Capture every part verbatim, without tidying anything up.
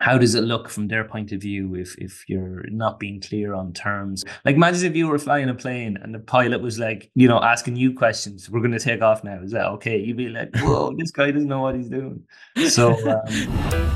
how does it look from their point of view if if you're not being clear on terms? Like imagine if you were flying a plane and the pilot was like, you know, asking you questions. We're going to take off now. Is that okay? You'd be like, whoa, this guy doesn't know what he's doing. So um,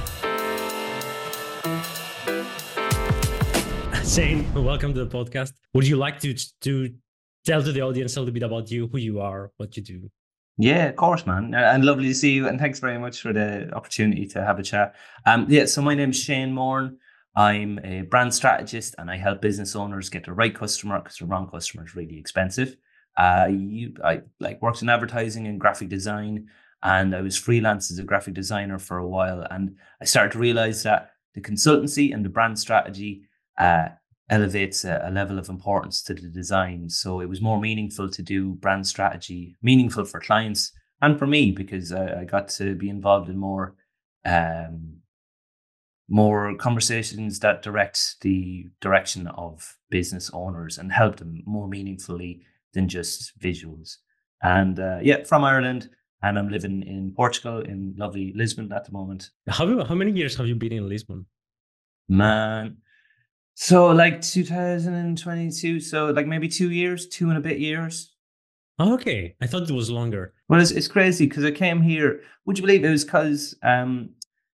Shane, welcome to the podcast. Would you like to to tell to the audience a little bit about you, who you are, what you do? Yeah, of course, man. And lovely to see you. And thanks very much for the opportunity to have a chat. Um, yeah, so my name's Shane Moran. I'm a brand strategist and I help business owners get the right customer because the wrong customer is really expensive. Uh, you, I like worked in advertising and graphic design, and I was freelance as a graphic designer for a while. And I started to realize that the consultancy and the brand strategy uh, elevates a, a level of importance to the design. So it was more meaningful to do brand strategy, meaningful for clients and for me because I, I got to be involved in more um, more conversations that direct the direction of business owners and help them more meaningfully than just visuals. And uh, yeah, from Ireland, and I'm living in Portugal in lovely Lisbon at the moment. How how many years have you been in Lisbon? Man, so like two thousand twenty-two, so like maybe two years, two and a bit years. Oh, okay, I thought it was longer. Well, it's, it's crazy because I came here. Would you believe it was because um,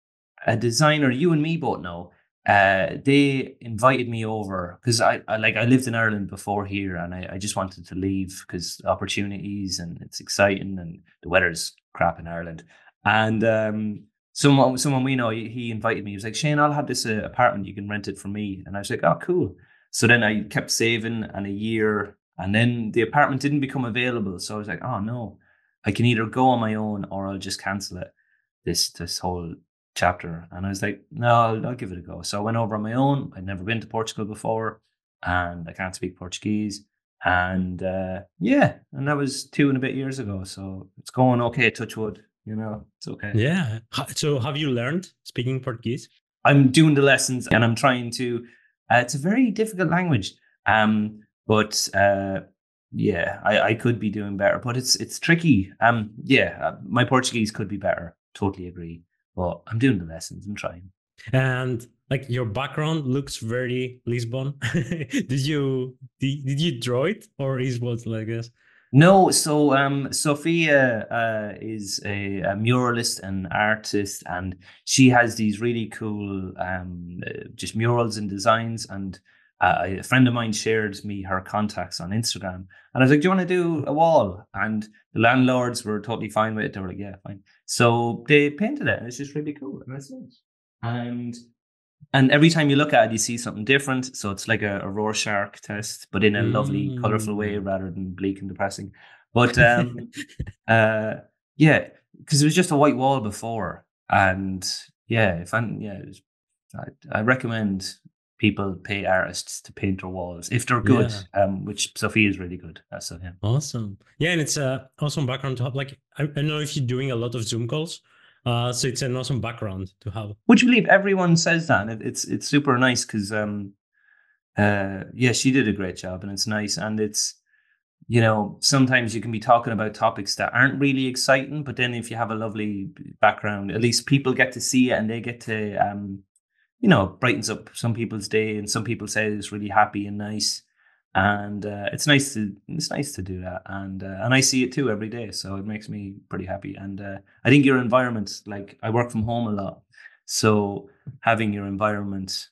a designer you and me both know? Uh, they invited me over because I, I like I lived in Ireland before here, and I, I just wanted to leave because opportunities and it's exciting and the weather's crap in Ireland. And um, someone someone we know, he, he invited me. He was like, Shane, I'll have this uh, apartment. You can rent it from me. And I was like, oh, cool. So then I kept saving, and a year, and then the apartment didn't become available. So I was like, oh no, I can either go on my own or I'll just cancel it. This this whole chapter. And I was like, no, I'll, I'll give it a go. So I went over on my own. I'd never been to Portugal before, and I can't speak Portuguese. And uh, yeah, and that was two and a bit years ago. So it's going okay, touch wood, you know, it's okay. Yeah. So have you learned speaking Portuguese? I'm doing the lessons and I'm trying to, uh, it's a very difficult language. Um, but uh, yeah, I, I could be doing better, but it's it's tricky. Um, yeah, uh, my Portuguese could be better. Totally agree. But I'm doing the lessons and trying. And like your background looks very Lisbon. did you did, did you draw it, or is what like this? No, so um, Sophia uh, is a, a muralist and artist, and she has these really cool um, uh, just murals and designs. And uh, a friend of mine shared me her contacts on Instagram, and I was like, "Do you want to do a wall?" And the landlords were totally fine with it. They were like, "Yeah, fine." So they painted it, and it's just really cool, and it's nice. And and every time you look at it, you see something different. So it's like a, a Rorschach test, but in a lovely, colorful way Mm. rather than bleak and depressing. But um, uh, yeah, because it was just a white wall before, and yeah, if I'm yeah, it was, I, I recommend people pay artists to paint their walls if they're good, Yeah. um, which Sophie is really good. That's so yeah. Awesome. Yeah, and it's a awesome background to have. Like, I, I don't know if you're doing a lot of Zoom calls, uh, so it's an awesome background to have. Would you believe everyone says that? It, it's it's super nice because um, uh, yeah, she did a great job, and it's nice, and it's you know, sometimes you can be talking about topics that aren't really exciting, but then if you have a lovely background, at least people get to see it and they get to, um, you know, brightens up some people's day, and some people say it's really happy and nice, and uh, it's nice to it's nice to do that, and uh, and I see it too every day, so it makes me pretty happy, and uh, I think your environment, like I work from home a lot, so having your environment,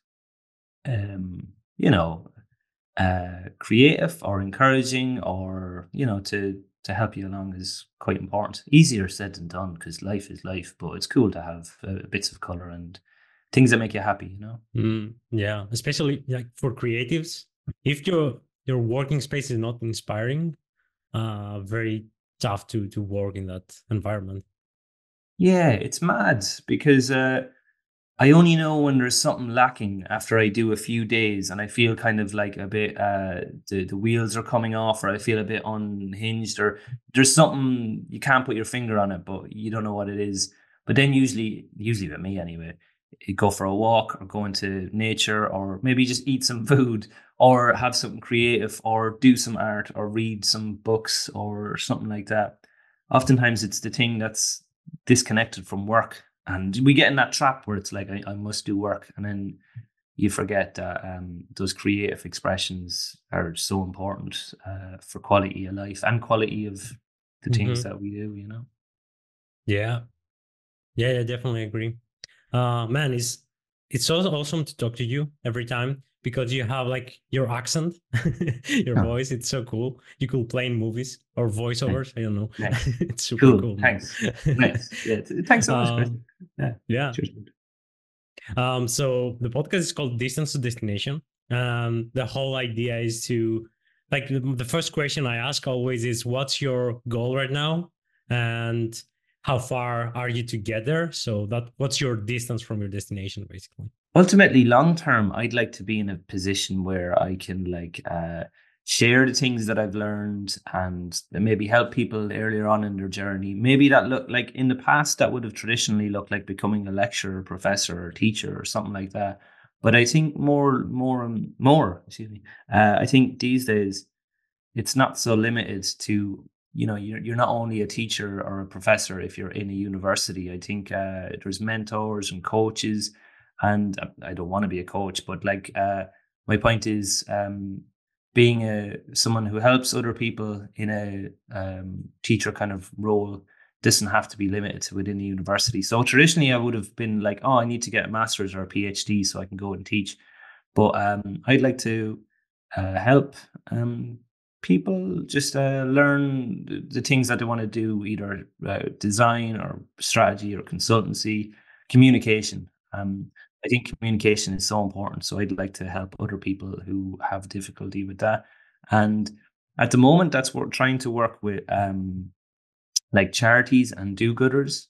um, you know uh, creative or encouraging or you know to to help you along is quite important. Easier said than done because life is life, but it's cool to have uh, bits of color and things that make you happy. You know. Mm, yeah, especially like for creatives, if your your working space is not inspiring, uh, very tough to to work in that environment. Yeah, it's mad because uh, I only know when there's something lacking after I do a few days and I feel kind of like a bit uh the, the wheels are coming off or I feel a bit unhinged or there's something you can't put your finger on it, but you don't know what it is. But then usually usually with me anyway, you go for a walk or go into nature or maybe just eat some food or have something creative or do some art or read some books or something like that. Oftentimes it's the thing that's disconnected from work and we get in that trap where it's like I, I must do work, and then you forget that um, those creative expressions are so important uh, for quality of life and quality of the things Hmm. that we do. You know. Yeah. Yeah, yeah, definitely agree. Uh, man, it's it's also awesome to talk to you every time because you have like your accent, your Oh, voice. It's so cool. You could play in movies or nice. voiceovers. I don't know. Nice. It's super Cool. cool, man. Thanks. Nice. Yeah. th- Thanks so much, Chris. um, Yeah. yeah. Cheers. Um, so the podcast is called Distance to Destination. Um, the whole idea is to like the, the first question I ask always is, "What's your goal right now?" and how far are you to get there? So that what's your distance from your destination, basically. Ultimately, long term, I'd like to be in a position where I can like uh, share the things that I've learned and maybe help people earlier on in their journey. Maybe that look like in the past that would have traditionally looked like becoming a lecturer, professor, or teacher, or something like that. But I think more, more, and more. Excuse me. Uh, I think these days it's not so limited to, you know, you're you're not only a teacher or a professor if you're in a university. I think uh, there's mentors and coaches, and uh, I don't want to be a coach, but like uh, my point is um, being a someone who helps other people in a um, teacher kind of role doesn't have to be limited to within the university. So traditionally, I would have been like, oh, I need to get a master's or a PhD so I can go and teach. But um, I'd like to uh, help um, people just uh, learn the, the things that they want to do, either uh, design or strategy or consultancy, communication. Um, I think communication is so important. So I'd like to help other people who have difficulty with that. And at the moment, that's what we're trying to work with, um, like charities and do-gooders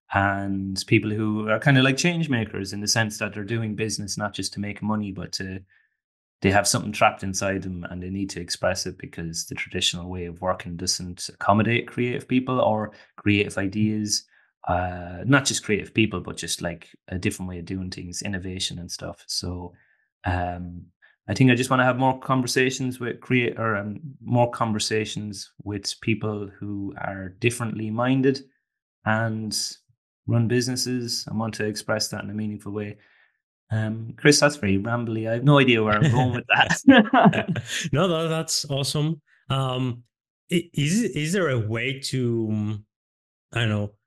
and people who are kind of like change makers in the sense that they're doing business not just to make money, but to they have something trapped inside them and they need to express it because the traditional way of working doesn't accommodate creative people or creative ideas. Uh, not just creative people, but just like a different way of doing things, innovation and stuff. So, um, I think I just want to have more conversations with create or um, more conversations with people who are differently minded and run businesses and want to express that in a meaningful way. Um, Chris, that's very rambly. I have no idea where I'm going with that. No, no, that's awesome. Um, i- is is there a way to um, I don't know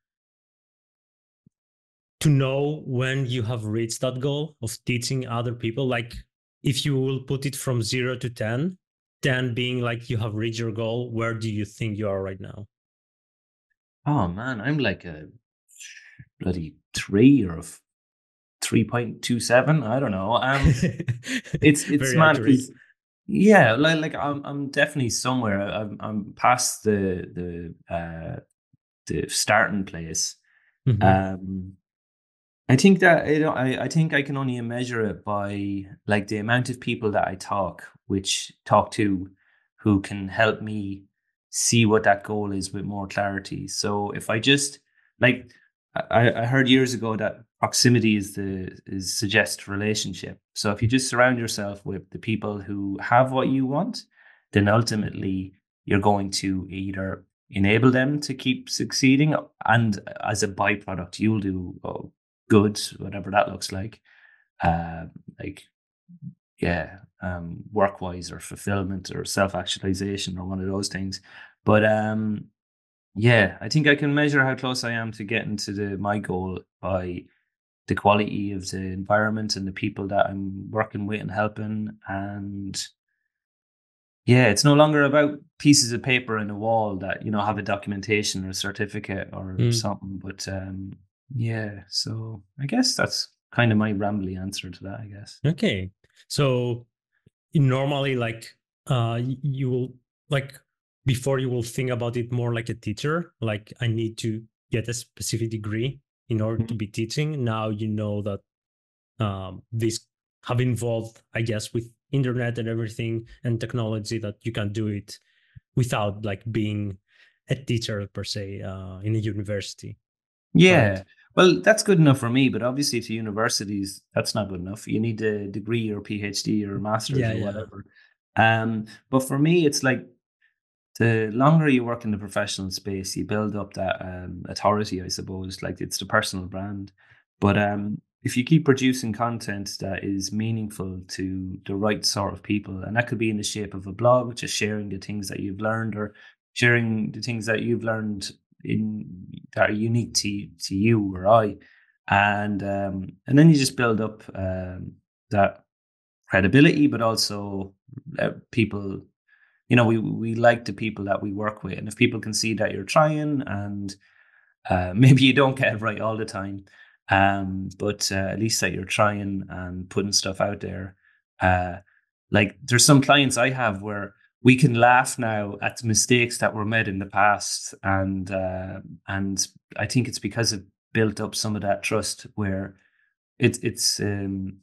to know when you have reached that goal of teaching other people? Like, if you will put it from zero to ten, ten being like you have reached your goal, where do you think you are right now? Oh man, I'm like a bloody three or a three point two seven. I don't know. Um, it's it's Very mad accurate. because yeah, like like I'm I'm definitely somewhere. I'm I'm past the the uh the starting place. Hmm. Um, I think that you know, I I think I can only measure it by like the amount of people that I talk, which talk to, who can help me see what that goal is with more clarity. So if I just like I, I heard years ago that proximity is the is suggest relationship. So if you just surround yourself with the people who have what you want, then ultimately you're going to either enable them to keep succeeding, and as a byproduct, you'll do oh, good, whatever that looks like. Uh, like, yeah, um, work wise or fulfillment or self actualization or one of those things. But um, yeah, I think I can measure how close I am to getting to the my goal by the quality of the environment and the people that I'm working with and helping. And yeah, it's no longer about pieces of paper in a wall that, you know, have a documentation or a certificate or Mm. something. But um, yeah, so I guess that's kind of my rambly answer to that, I guess. Okay. So normally, like, uh, y- you will like before you will think about it more like a teacher. Like, I need to get a specific degree in order to Mhm. be teaching. Now you know that um, these have involved, I guess, with internet and everything and technology that you can do it without like being a teacher per se uh, in a university, right? Yeah. Well, that's good enough for me, but obviously to universities, that's not good enough. You need a degree or PhD or master's Yeah, or yeah. whatever. Um, but for me, it's like the longer you work in the professional space, you build up that um, authority, I suppose. Like it's the personal brand. But um, if you keep producing content that is meaningful to the right sort of people, and that could be in the shape of a blog, just sharing the things that you've learned or sharing the things that you've learned in that are unique to to you or I, and um, and then you just build up um, that credibility, but also uh, people. You know, we we like the people that we work with, and if people can see that you're trying and uh, maybe you don't get it right all the time, um, but uh, at least that you're trying and putting stuff out there. Uh, like there's some clients I have where we can laugh now at the mistakes that were made in the past, and uh, and I think it's because it built up some of that trust where it's it's um,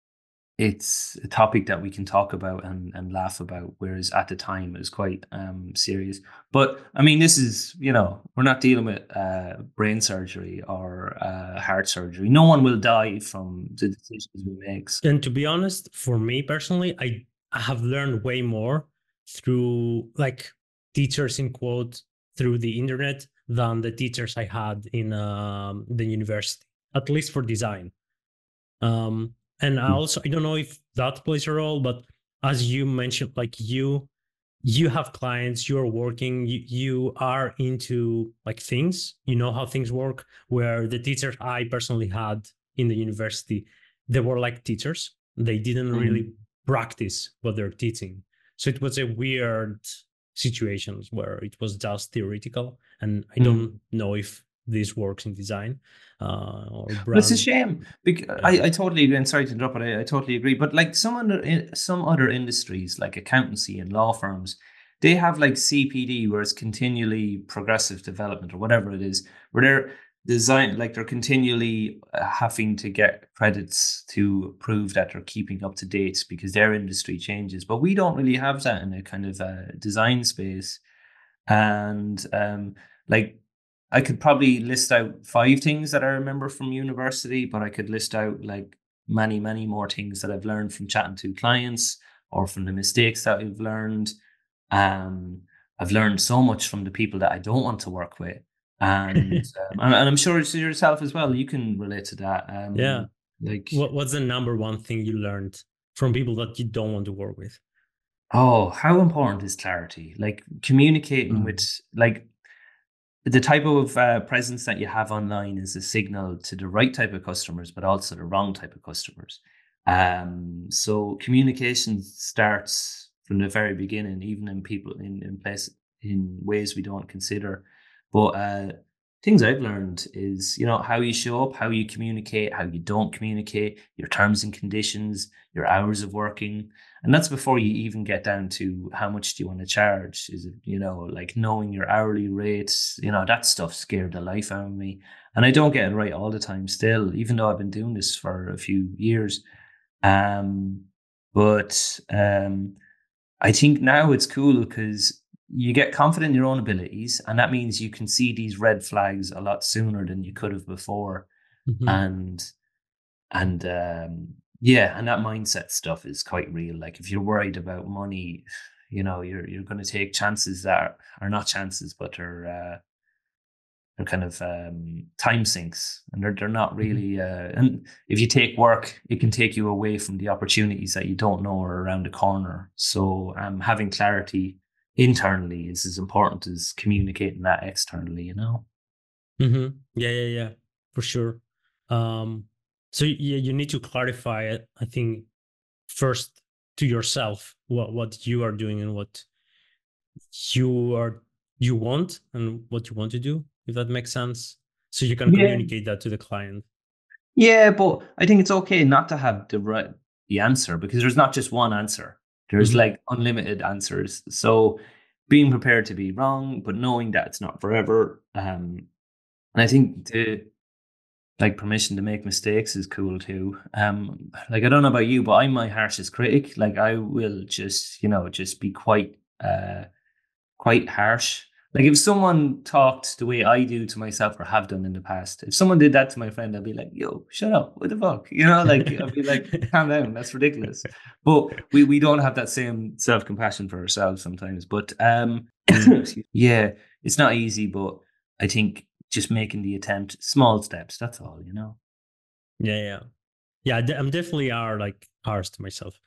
it's a topic that we can talk about and, and laugh about, whereas at the time it was quite um, serious. But I mean, this is, you know, we're not dealing with uh, brain surgery or uh, heart surgery. No one will die from the decisions we make. And to be honest, for me personally, I, I have learned way more through like teachers in quote through the internet than the teachers I had in um, the university, at least for design. Um, and I also I don't know if that plays a role, but as you mentioned, like you you have clients, you're working, you, you are into like things, you know how things work, where the teachers I personally had in the university, they were like teachers. They didn't Mhm. really practice what they're teaching. So it was a weird situation where it was just theoretical. And I Mm. don't know if this works in design uh, or But it's a brand. shame because Yeah. I, I totally agree. And sorry to interrupt, but I, I totally agree. But like some other in- some other industries, like accountancy and law firms, they have like C P D, where it's continually progressive development or whatever it is, where they're design like they're continually uh, having to get credits to prove that they're keeping up to date because their industry changes. But we don't really have that in a kind of uh, design space. And um, like I could probably list out five things that I remember from university, but I could list out like many, many more things that I've learned from chatting to clients or from the mistakes that I've learned. Um, I've learned so much from the people that I don't want to work with, and um, and, and I'm sure it's yourself as well. You can relate to that. Yeah. Um, like, What what's the number one thing you learned from people that you don't want to work with? oh, how important is clarity? Like communicating with Mm. like the type of uh, presence that you have online is a signal to the right type of customers, but also the wrong type of customers. Um, so communication starts from the very beginning, even in people in in place in ways we don't consider. But uh, things I've learned is, you know, how you show up, how you communicate, how you don't communicate, your terms and conditions, your hours of working, and that's before you even get down to how much do you want to charge. Is it, you know, like knowing your hourly rates, you know, that stuff scared the life out of me. And I don't get it right all the time still, even though I've been doing this for a few years. Um, but um, I think now it's cool because you get confident in your own abilities, and that means you can see these red flags a lot sooner than you could have before. Mhm. And and um, yeah, and that mindset stuff is quite real. Like if you're worried about money, you know, you're you're going to take chances that are, are not chances, but are uh, they're kind of um, time sinks, and they're they're not Mhm. really. Uh, and if you take work, it can take you away from the opportunities that you don't know are around the corner. So um, having clarity internally is as important as communicating that externally. You know. Mhm. Yeah, yeah, yeah, for sure. Um, so yeah, you need to clarify it. I think first to yourself what what you are doing and what you are you want and what you want to do, if that makes sense. So you can Yeah. communicate that to the client. Yeah, but I think it's okay not to have the right the answer because there's not just one answer. There's Mhm. like unlimited answers. So being prepared to be wrong, but knowing that it's not forever. Um, and I think the like permission to make mistakes is cool too. Um, like I don't know about you, but I'm my harshest critic. Like I will just, you know, just be quite uh quite harsh. Like if someone talked the way I do to myself or have done in the past, if someone did that to my friend, I'd be like, "Yo, shut up! What the fuck?" You know, like I'd be like, "Calm down, that's ridiculous." But we we don't have that same self compassion for ourselves sometimes. But um, Mm. excuse- yeah, it's not easy, but I think just making the attempt, small steps. That's all, you know. Yeah, yeah, yeah. de- I'm definitely are like harsh to myself.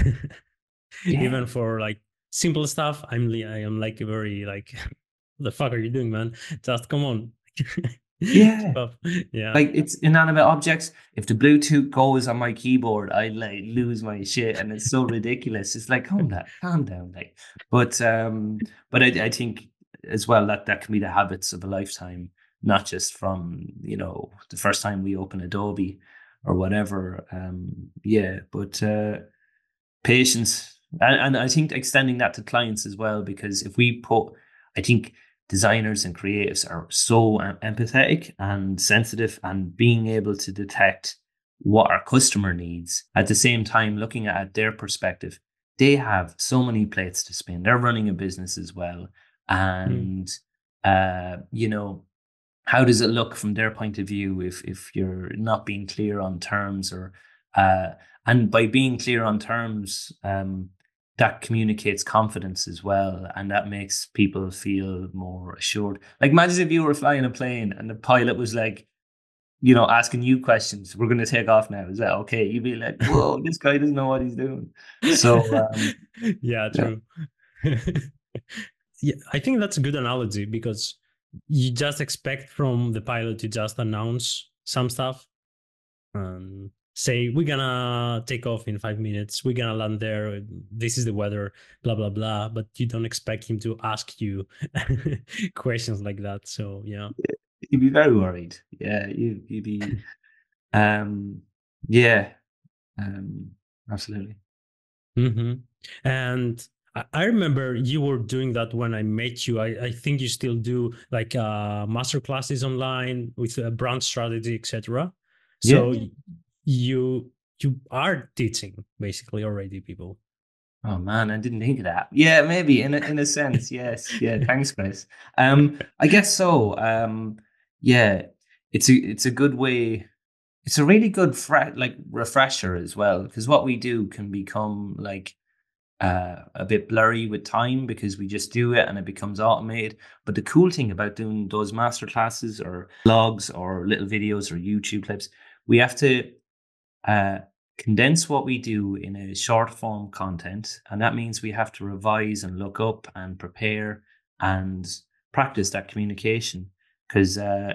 Yeah, Even for like simple stuff, I'm li- I am like very like, what the fuck are you doing, man? Just come on. yeah. Keep up. Yeah. Like it's inanimate objects. If the Bluetooth goes on my keyboard, I like lose my shit, and it's so ridiculous. It's like calm down, calm down, like. But um, but I, I think as well that that can be the habits of a lifetime, not just from you know the first time we open Adobe or whatever. Um, yeah, but uh, patience, and, and I think extending that to clients as well, because if we put, I think designers and creatives are so em- empathetic and sensitive, and being able to detect what our customer needs at the same time looking at their perspective. They have so many plates to spin. They're running a business as well, Mm. and uh, you know, how does it look from their point of view if if you're not being clear on terms, or uh and by being clear on terms, um that communicates confidence as well, and that makes people feel more assured. Like imagine if you were flying a plane and the pilot was like, you know, asking you questions, we're going to take off now, is that okay? You'd be like, whoa, this guy doesn't know what he's doing. So um Yeah, yeah. true. Yeah, I think that's a good analogy because you just expect from the pilot to just announce some stuff and say we're gonna take off in five minutes, we're gonna land there, this is the weather, blah blah blah, but you don't expect him to ask you questions like that. So yeah. You'd be very worried. Yeah, you you'd be um yeah, um absolutely. Hmm. And I I remember you were doing that when I met you. I, I think you still do like uh, master classes online with uh, brand strategy, et cetera. Yeah. So y- you you are teaching basically already people. Oh man, I didn't think of that. Yeah, maybe in a, in a sense, yes. Yeah, thanks, Chris. Um, I guess so. Um, yeah, it's a it's a good way. It's a really good fre- like refresher as well, because what we do can become like uh, a bit blurry with time because we just do it and it becomes automated. But the cool thing about doing those master classes or blogs or little videos or YouTube clips, we have to uh, condense what we do in a short form content. And that means we have to revise and look up and prepare and practice that communication. Because uh,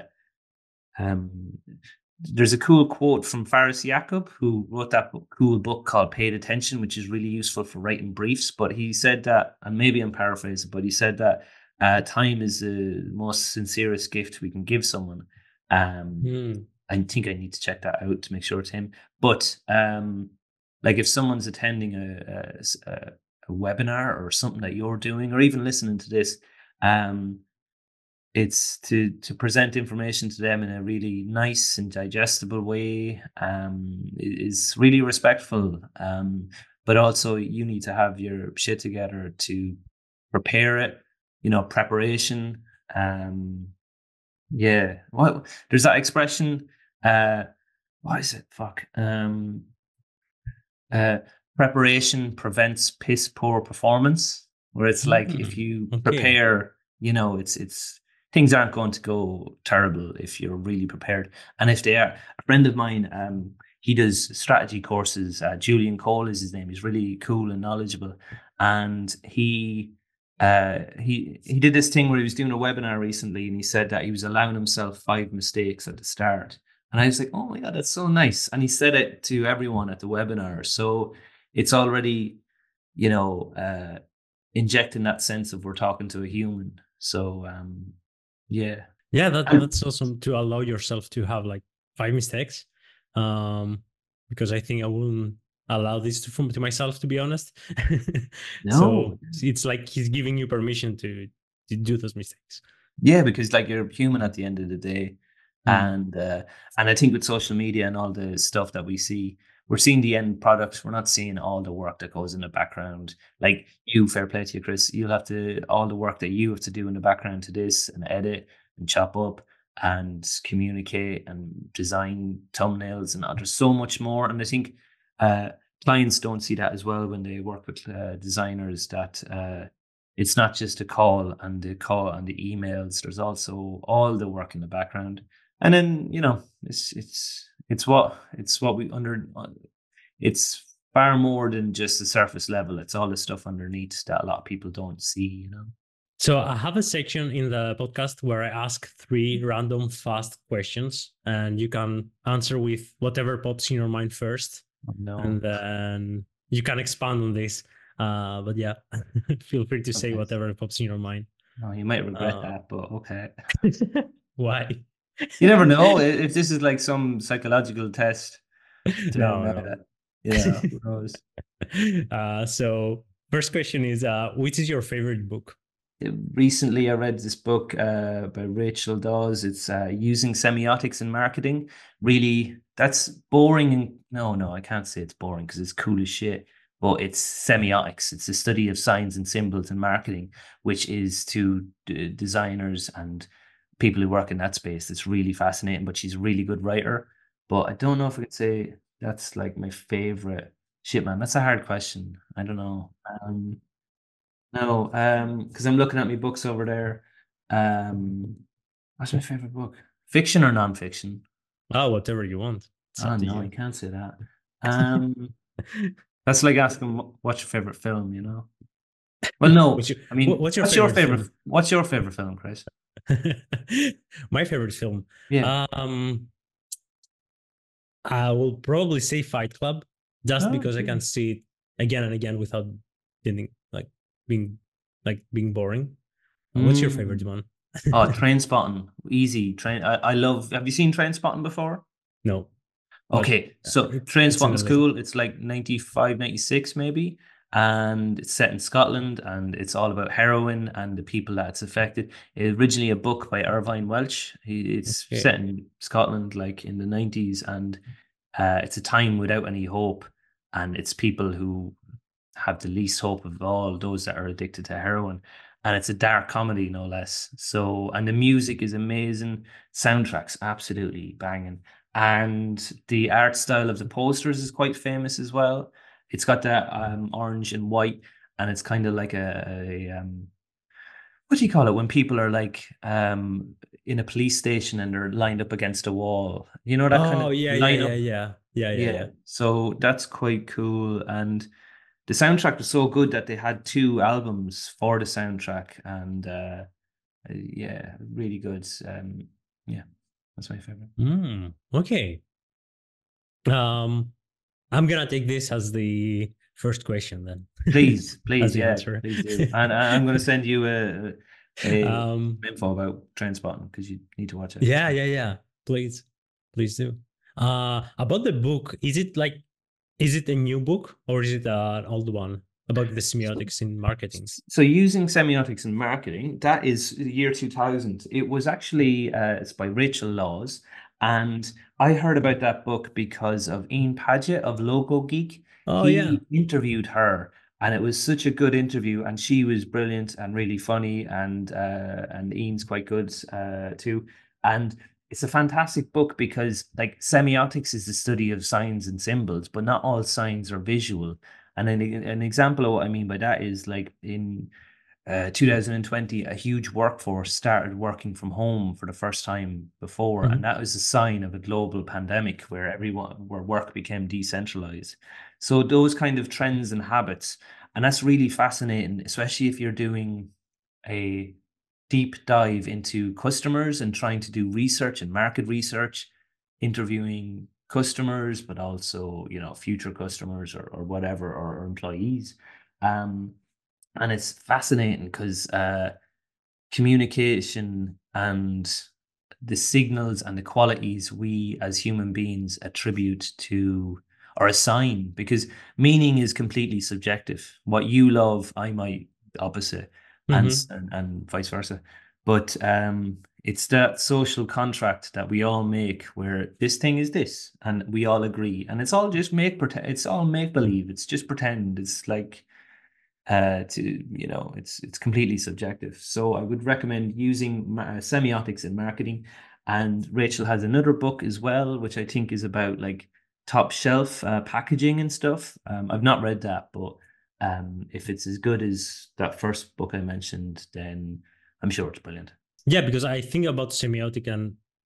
um, there's a cool quote from Faris Yaqub, who wrote that book, cool book called Paid Attention, which is really useful for writing briefs. But he said that, and maybe I'm paraphrasing, but he said that uh, time is the most sincerest gift we can give someone. Um, Hmm. I think I need to check that out to make sure it's him. But um, like if someone's attending a, a, a webinar or something that you're doing, or even listening to this, um, it's to to present information to them in a really nice and digestible way. Um, is really respectful. Um, but also you need to have your shit together to prepare it. You know, preparation. Um, yeah. What there's that expression. Uh, what is it? Fuck. Um, uh, preparation prevents piss poor performance. Where it's like if Hmm. you Okay. prepare, you know, it's it's things aren't going to go terrible if you're really prepared. And if they are, a friend of mine, um, he does strategy courses. Uh, Julian Cole is his name. He's really cool and knowledgeable, and he. Uh, he he did this thing where he was doing a webinar recently, and he said that he was allowing himself five mistakes at the start, and I was like, oh my God, that's so nice. And he said it to everyone at the webinar. So it's already, you know, uh, injecting that sense of we're talking to a human. So um, yeah. Yeah, that And that's awesome to allow yourself to have like five mistakes. Um, because I think I wouldn't allow this to to myself, to be honest. no, So it's like he's giving you permission to to do those mistakes. yeah, because like you're human at the end of the day. Mm. And uh, and I think with social media and all the stuff that we see, we're seeing the end product. We're not seeing all the work that goes in the background. Like you, fair play to you, Chris. You'll have to all the work that you have to do in the background to this and edit and chop up and communicate and design thumbnails and uh, there's so much more. And I think uh, clients don't see that as well when they work with uh, designers. That uh, it's not just a call and the call and the emails. There's also all the work in the background, and then you know it's it's it's what it's what we under. It's far more than just the surface level. It's all the stuff underneath that a lot of people don't see. You know. So I have a section in the podcast where I ask three random fast questions, and you can answer with whatever pops in your mind first, Oh, no. and then you can expand on this. Uh, but yeah, feel free to say Okay. whatever pops in your mind. Oh, you might regret Uh, that, but okay. Why? You never know I- if this is like some psychological test. No, Then uh, no. yeah, who knows? Uh, so first question is, uh, which is your favorite book? Recently, I read this book uh, by Rachel Dawes. It's uh, Using Semiotics in Marketing. Really, that's boring. And no, no, I can't say it's boring because it's cool as shit. But it's semiotics. It's the study of signs and symbols in marketing, which is to d- designers and people who work in that space. It's really fascinating. But she's a really good writer. But I don't know if I could say that's like my favorite. Shit, man, that's a hard question. I don't know. Um, no, um, because I'm looking at my books over there. Um, what's my favorite book? Fiction or nonfiction? Oh, whatever you want. It's Oh up to no, you. you can't say that. Um, that's like asking wh- what's your favorite film, you know? Well, no, what's your I what- mean, what's your what's your favorite favorite? film? What's your favorite film, Chris? My favorite film. Yeah. Um, I will probably say Fight Club, just Oh, because I cool. can see it again and again without getting like being like being boring. Uh, What's your favorite Mm. one? Oh, Trainspotting, easy. Train. I, I love. Have you seen Trainspotting before? No, but Okay, uh, so it's it's in the Trainspotting's list. cool. It's like ninety five, ninety six maybe, and it's set in Scotland, and it's all about heroin and the people that it's affected. It's originally a book by Irvine Welsh. He, it's Okay. set in Scotland, like in the nineties, and uh, it's a time without any hope, and it's people who have the least hope of all, those that are addicted to heroin. And it's a dark comedy, no less. So, and the music is amazing. Soundtrack's absolutely banging. And the art style of the posters is quite famous as well. It's got that um, orange and white, and it's kind of like a, a um, what do you call it when people are like um, in a police station and they're lined up against a wall? You know that kind Oh of yeah, yeah, line yeah, up? yeah, yeah, yeah, Yeah. yeah. So that's quite cool. And the soundtrack was so good that they had two albums for the soundtrack, and uh, uh, yeah, really good. Um, yeah, that's my favorite. Mm, okay. Um, I'm gonna take this as the first question then, Please, as please, the yeah, answer. please do. And I- I'm going to send you a, a um, info about Trainspotting because you need to watch it. yeah, yeah, yeah. Please, please do. Uh, about the book, is it like, is it a new book or is it uh, an old one about the So, semiotics in marketing? so using semiotics in marketing, that is the year two thousand. It was actually uh, it's by Rachel Laws, and I heard about that book because of Ian Paget of Logo Geek. Oh yeah. He interviewed her, and it was such a good interview, and she was brilliant and really funny, and uh, and Ian's quite good uh, too. And it's a fantastic book because like semiotics is the study of signs and symbols, but not all signs are visual. And an, an example of what I mean by that is like in uh, two thousand twenty, a huge workforce started working from home for the first time before, and Mhm. that was a sign of a global pandemic where everyone where work became decentralized. So those kind of trends and habits, and that's really fascinating, especially if you're doing a deep dive into customers and trying to do research and market research, interviewing customers, but also, you know, future customers or, or whatever, or, or employees. Um, and it's fascinating because uh, communication and the signals and the qualities we as human beings attribute to or assign, because meaning is completely subjective. What you love, I might opposite, and Mhm. and, and vice versa. But um, it's that social contract that we all make where this thing is this, and we all agree, and it's all just make pretend. It's all make believe. It's just pretend. It's like uh, to you know it's it's completely subjective. So I would recommend using ma- semiotics in marketing. And Rachel has another book as well, which I think is about like top shelf uh, packaging and stuff. um, I've not read that, but um, if it's as good as that first book I mentioned, then I'm sure it's brilliant. Yeah, because I think about semiotic and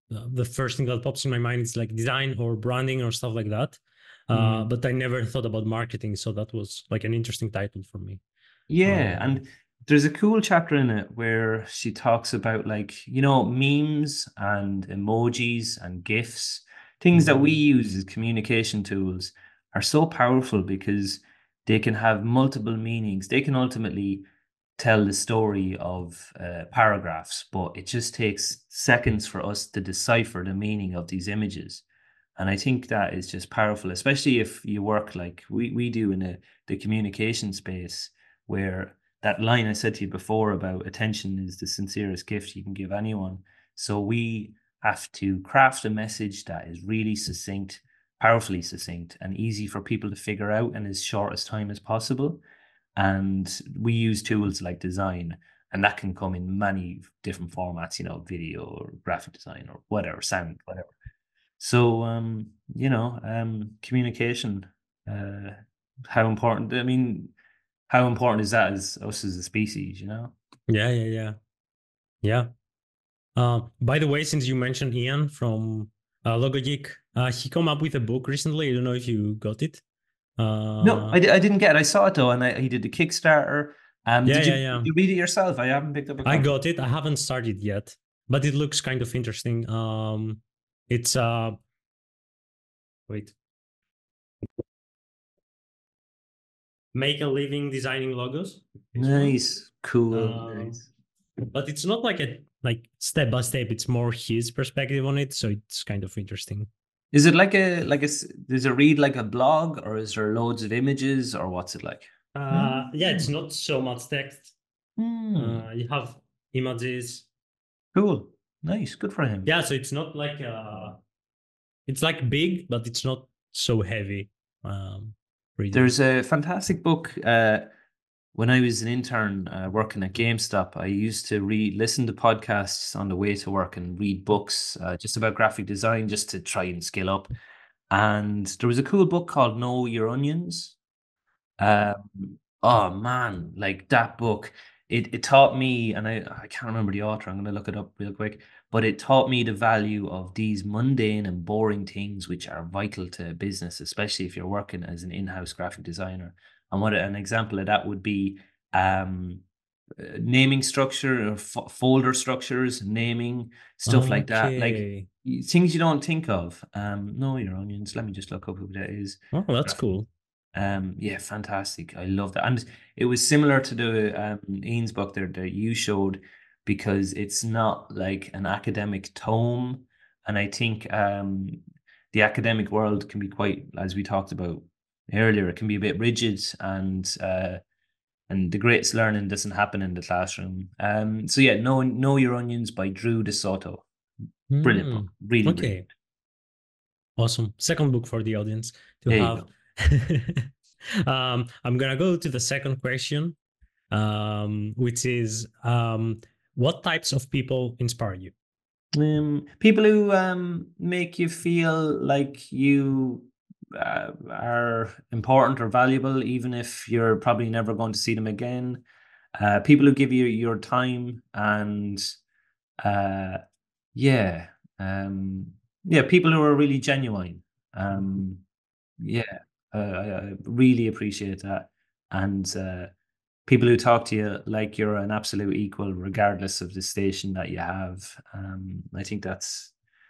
uh, the first thing that pops in my mind is like design or branding or stuff like that. Uh, Mm. but I never thought about marketing, so that was like an interesting title for me. Yeah, Um, and there's a cool chapter in it where she talks about like, you know, memes and emojis and GIFs, things that we mm, use as communication tools are so powerful because they can have multiple meanings. They can ultimately tell the story of uh, paragraphs, but it just takes seconds for us to decipher the meaning of these images. And I think that is just powerful, especially if you work like we, we do in a, the communication space, where that line I said to you before about attention is the sincerest gift you can give anyone. So we have to craft a message that is really succinct, powerfully succinct, and easy for people to figure out in as short as time as possible. And we use tools like design, and that can come in many different formats, you know, video or graphic design or whatever, sound, whatever. So, um, you know, um, communication, uh, how important, I mean, how important is that as us as a species, you know? yeah, yeah, yeah, yeah. Uh, by the way, since you mentioned Ian from uh, Logogeek, uh, he come up with a book recently. I don't know if you got it. No, Uh, I, di- I didn't get it. I saw it though, and I, he did the Kickstarter. Um, yeah, did you yeah, did yeah. you read it yourself? I haven't picked up a I copy. got it. I haven't started yet, but it looks kind of interesting. Um, it's uh, wait, make a living designing logos. This one. Nice, cool, Um, nice. but it's not like a like step by step. It's more his perspective on it, so it's kind of interesting. Is it like a like a? s- Does it read like a blog, or is there loads of images, or what's it like? Uh, yeah, it's Mm. not so much text. Hmm. Uh, you have images. Cool, nice, good for him. Yeah, so it's not like uh, it's like big, but it's not so heavy. Um, reading. There's a fantastic book. Uh, when I was an intern uh, working at GameStop, I used to read, listen to podcasts on the way to work and read books uh, just about graphic design, just to try and skill up. And there was a cool book called Know Your Onions. Um, oh man, like that book, it it taught me, and I I can't remember the author. I'm gonna look it up real quick, but it taught me the value of these mundane and boring things which are vital to business, especially if you're working as an in-house graphic designer. And what an example of that would be, um, uh, naming structure or f- folder structures, naming stuff like that, like Okay. y- things you don't think of. Um, Know Your Onions. Let me just look up who that is. Oh, that's cool. Um, yeah, fantastic. I love that. And it was similar to the um Ian's book there that you showed, because it's not like an academic tome. And I think um the academic world can be quite, as we talked about earlier, it can be a bit rigid, and uh and the greatest learning doesn't happen in the classroom. Um so yeah, Know Know Your Onions by Drew De Soto. Brilliant book. Hmm. Really, really Okay. good. Awesome. Second book for the audience to There you have. go. um, I'm gonna go to the second question, um, which is um, what types of people inspire you? Um, people who um make you feel like you uh, are important or valuable, even if you're probably never going to see them again. Uh, people who give you your time, and uh, yeah, um, yeah, people who are really genuine. Um, yeah, uh, I, I really appreciate that, and uh, people who talk to you like you're an absolute equal, regardless of the station that you have. Um, I think that's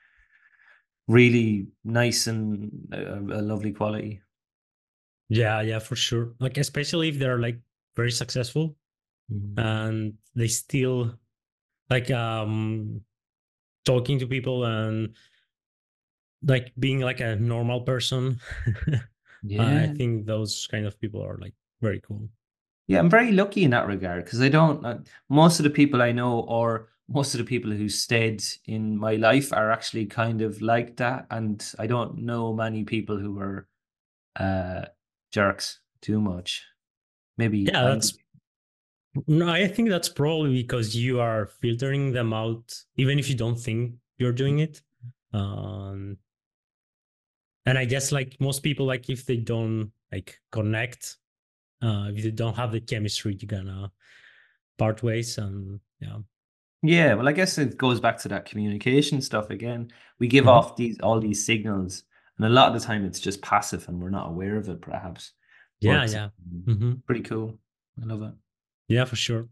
really nice and a, a lovely quality. Yeah, yeah, for sure. Like especially if they're like very successful Mhm. and they still like um talking to people and like being like a normal person. I Yeah. think those kind of people are like very cool. Yeah, I'm very lucky in that regard because I don't, uh, most of the people I know, or most of the people who stayed in my life, are actually kind of like that. And I don't know many people who are uh, jerks too much. Maybe Yeah, I, that's no, I think that's probably because you are filtering them out, even if you don't think you're doing it. Um, and I guess like most people, like if they don't like connect, uh, if they don't have the chemistry, you're gonna part ways. And yeah, Yeah, well, I guess it goes back to that communication stuff again. We give Mhm. off these all these signals, and a lot of the time it's just passive, and we're not aware of it, perhaps. Yeah, But yeah. um, Hmm. pretty cool. I love it. Yeah, for sure.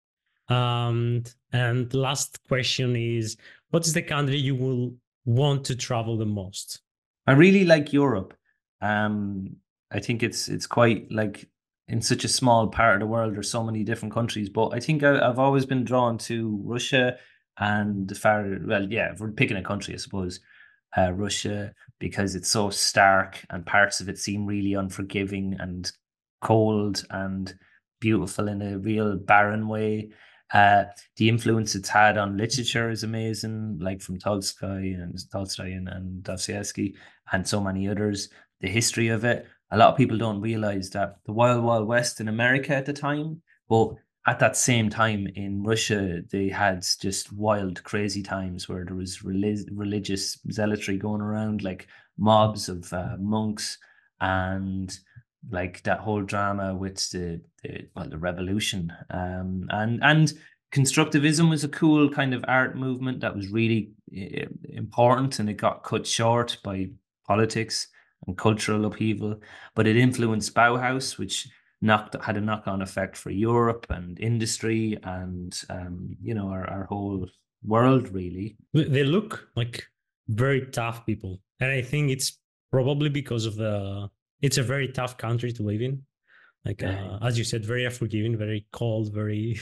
Um, and last question is, what is the country you will want to travel the most? I really like Europe. Um, I think it's it's quite like in such a small part of the world. There's so many different countries, but I think I, I've always been drawn to Russia and the far. Well, yeah, if we're picking a country, I suppose uh, Russia because it's so stark and parts of it seem really unforgiving and cold and beautiful in a real barren way. Uh, the influence it's had on literature is amazing, like from Tolstoy and Tolstoy and, and Dostoevsky and so many others. The history of it, a lot of people don't realize that the Wild Wild West in America at the time, but at that same time in Russia, they had just wild, crazy times where there was relig- religious zealotry going around, like mobs of uh, monks, and like that whole drama with the, the well, the revolution, um, and and constructivism was a cool kind of art movement that was really uh, important, and it got cut short by politics and cultural upheaval, but it influenced Bauhaus, which knocked had a knock-on effect for Europe and industry and um, you know our, our whole world really. They they look like very tough people, and I think it's probably because of the. It's a very tough country to live in. Like Yeah, uh, as you said, very unforgiving, very cold, very.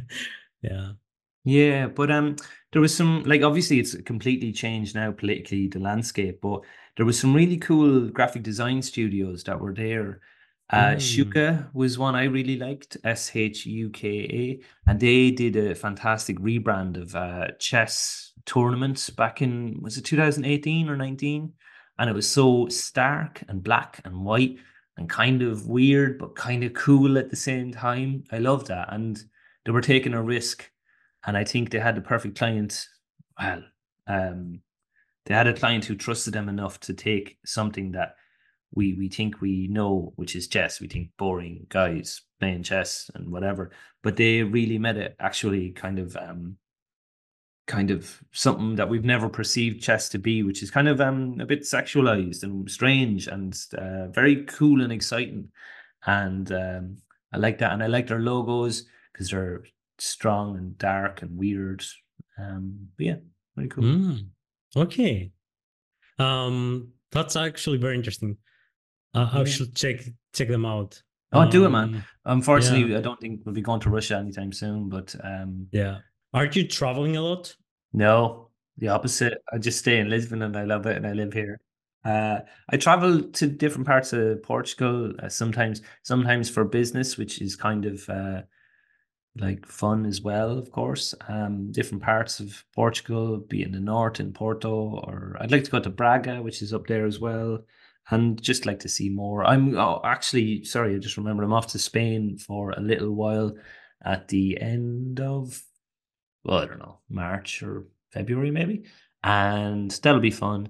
Yeah. yeah, but um, there was some like obviously it's completely changed now politically the landscape, but there was some really cool graphic design studios that were there. Uh, Mm. Shuka was one I really liked, S H U K A, and they did a fantastic rebrand of uh, chess tournaments back in was it two thousand eighteen or nineteen, and it was so stark and black and white and kind of weird but kind of cool at the same time. I love that, and they were taking a risk and I think they had the perfect client. Well, um, they had a client who trusted them enough to take something that we we think we know, which is chess. We think boring guys playing chess and whatever, but they really made it actually kind of um kind of something that we've never perceived chess to be, which is kind of um a bit sexualized and strange and uh, very cool and exciting. And um, I like that, and I like their logos because they're strong and dark and weird. Um, but yeah, very cool. Mm. Okay. Um, that's actually very interesting. Uh, I Yeah. should check check them out. Oh, do it, man. Um, yeah, Unfortunately, I don't think we'll be going to Russia anytime soon, but um, yeah. Are you traveling a lot? no, the opposite. I just stay in Lisbon and I love it and I live here. Uh, I travel to different parts of Portugal, uh, sometimes sometimes for business, which is kind of uh, like fun as well, of course. Um, different parts of Portugal, be in the north in Porto, or I'd like to go to Braga, which is up there as well, and just like to see more. I'm oh, actually sorry, I just remember I'm off to Spain for a little while at the end of well, I don't know, March or February maybe. And that'll be fun.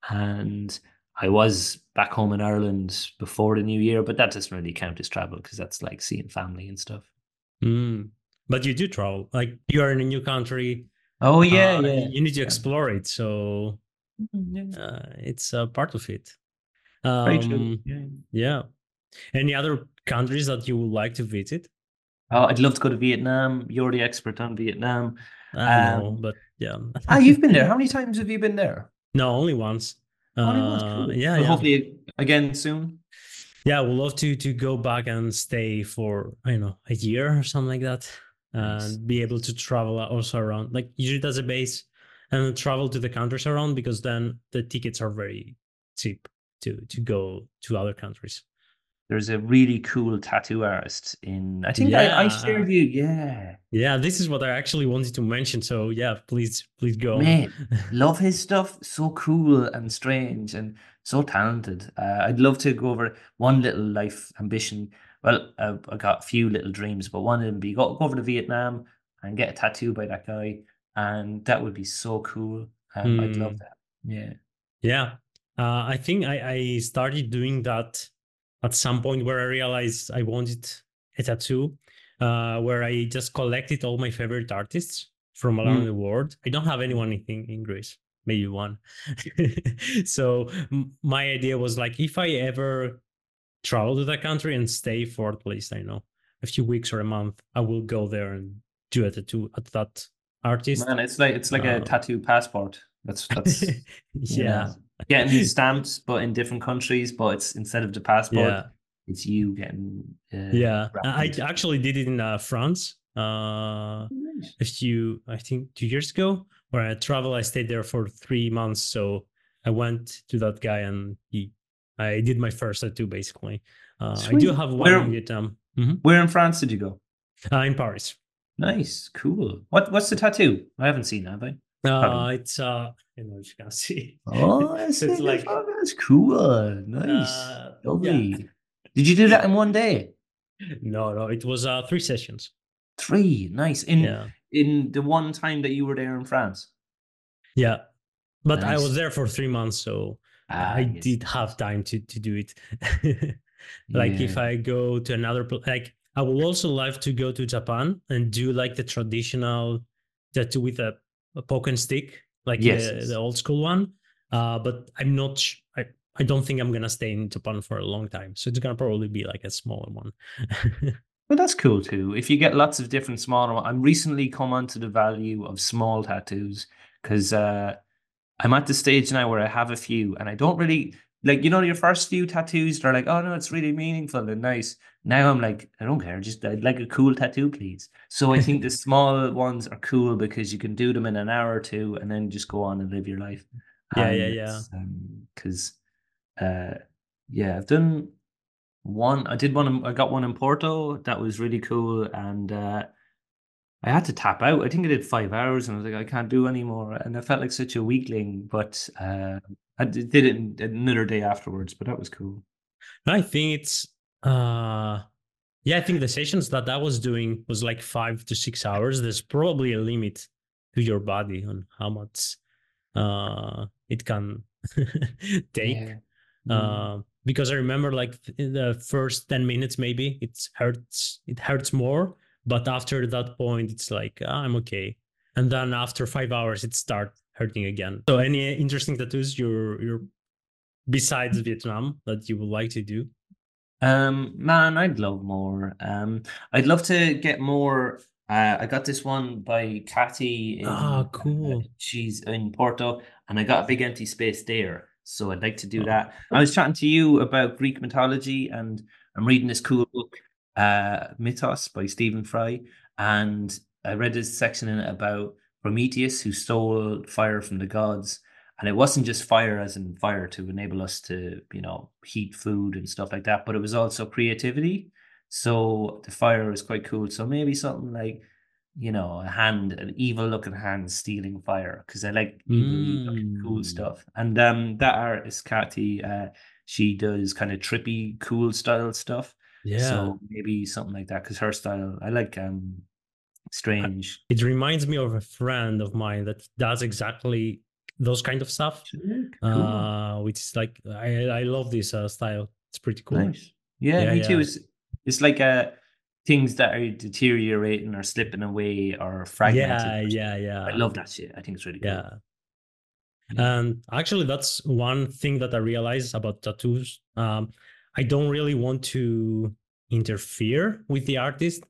And I was back home in Ireland before the new year, but that doesn't really count as travel because that's like seeing family and stuff. Mm. But you do travel. Like you are in a new country. Oh yeah, Uh, yeah. you need to Yeah. explore it. So Mhm, yeah. uh, it's a part of it. Very true. Um, Yeah. yeah. Any other countries that you would like to visit? Oh, I'd love to go to Vietnam. You're the expert on Vietnam. I know, Um, but yeah. ah, you've been there. How many times have you been there? No, only once. Only once. Uh, Cool. yeah, Well, yeah. hopefully again soon. Yeah, I would love to to go back and stay for I don't know a year or something like that, Nice. and be able to travel also around, like use it as a base, and then travel to the countries around because then the tickets are very cheap to to go to other countries. There's a really cool tattoo artist in. I think I I Yeah, shared you. Yeah. yeah. This is what I actually wanted to mention. So yeah, please please go on. Mate, love his stuff. So cool and strange and so talented. Uh, I'd love to go over one little life ambition. Well, uh, I got a few little dreams, but one of them be go, go over to Vietnam and get a tattoo by that guy, and that would be so cool. Um, I'd love Hmm. that. Yeah. Yeah, uh, I think I, I started doing that at some point where I realized I wanted a tattoo, uh, where I just collected all my favorite artists from around Mm. the world. I don't have anyone in, in Greece, maybe one. So m- my idea was like, if I ever travel to that country and stay for at least, I don't know, a few weeks or a month, I will go there and do a tattoo at that artist. Man, it's like it's like a Uh, tattoo passport. That's that's you yeah, know getting stamps, but in different countries. But it's instead of the passport, yeah, it's you getting uh, yeah. I branded. actually did it in uh, France uh, Nice. a few, I think, two years ago, where I traveled. I stayed there for three months, so I went to that guy and he, I did my first tattoo basically. Uh, I do Sweet. have one in Where Vietnam, Mhm. where in France did you go? uh, in Paris. Nice, cool. What what's the tattoo? I haven't seen that, have I? Probably. Uh, it's uh, I don't know if you can see. Oh, I So it's see the like photo. That's cool. Nice. uh, yeah. Lovely. Did you do that in one day? No, no, it was uh three sessions. Three. Nice. In Yeah, in the one time that you were there in France. yeah. But I was Nice. there for three months, so I Ah, yes, did yes, have yes. time to to do it. Like if Yeah. I go to another pl- like I would also love to go to Japan and do like the traditional tattoo with a, a poke and stick, like Yes, the the yes. old school one. Uh, but I'm not. sh- I I don't think I'm gonna stay in Japan for a long time, so it's gonna probably be like a smaller one. Well, that's cool too. If you get lots of different smaller ones, I'm recently come onto the value of small tattoos because uh, I'm at the stage now where I have a few and I don't really like, you know, your first few tattoos, they're like, oh no, it's really meaningful and nice. Now I'm like, I don't care, just I'd like a cool tattoo, please. So I think the small ones are cool because you can do them in an hour or two and then just go on and live your life. Yeah, yeah, And yeah. it's um because uh yeah, I've done one. I did one. in- I got one in Porto that was really cool, and uh, I had to tap out. I think I did five hours, and I was like, I can't do anymore, and I felt like such a weakling. But uh, I d- did it in- another day afterwards. But that was cool. I think it's uh yeah, I think the sessions that I was doing was like five to six hours. There's probably a limit to your body on how much uh it can take. Yeah. Mm. Uh, because I remember like in the first ten minutes maybe it hurts it hurts more, but after that point it's like ah, I'm okay. And then after five hours it starts hurting again. So any interesting tattoos you're you're besides Vietnam that you would like to do? Um, man, I'd love more. Um, I'd love to get more. Uh, I got this one by Cathy Ah, in uh, cool. she's in Porto, and I got a big empty space there. So I'd like to do Oh, that. I was chatting to you about Greek mythology, and I'm reading this cool book, uh, Mythos by Stephen Fry, and I read this section in it about Prometheus who stole fire from the gods. And it wasn't just fire as in fire to enable us to, you know, heat food and stuff like that, but it was also creativity. So the fire is quite cool. So maybe something like, you know, a hand, an evil looking hand stealing fire, because I like evil looking cool mm, stuff. And um that artist, Cathy, uh, she does kind of trippy, cool style stuff. yeah. So maybe something like that, because her style, I like um I- strange. It reminds me of a friend of mine that does exactly those kind of stuff. Cool. Uh, which is like I I love this uh, style. It's pretty cool. Nice. Yeah, Yeah, me too. yeah, It's it's like uh things that are deteriorating or slipping away or fragmented yeah, or stuff. yeah, I yeah, love that shit. I think it's really cool. yeah. Yeah. And actually, that's one thing that I realized about tattoos. Um, I don't really want to interfere with the artist.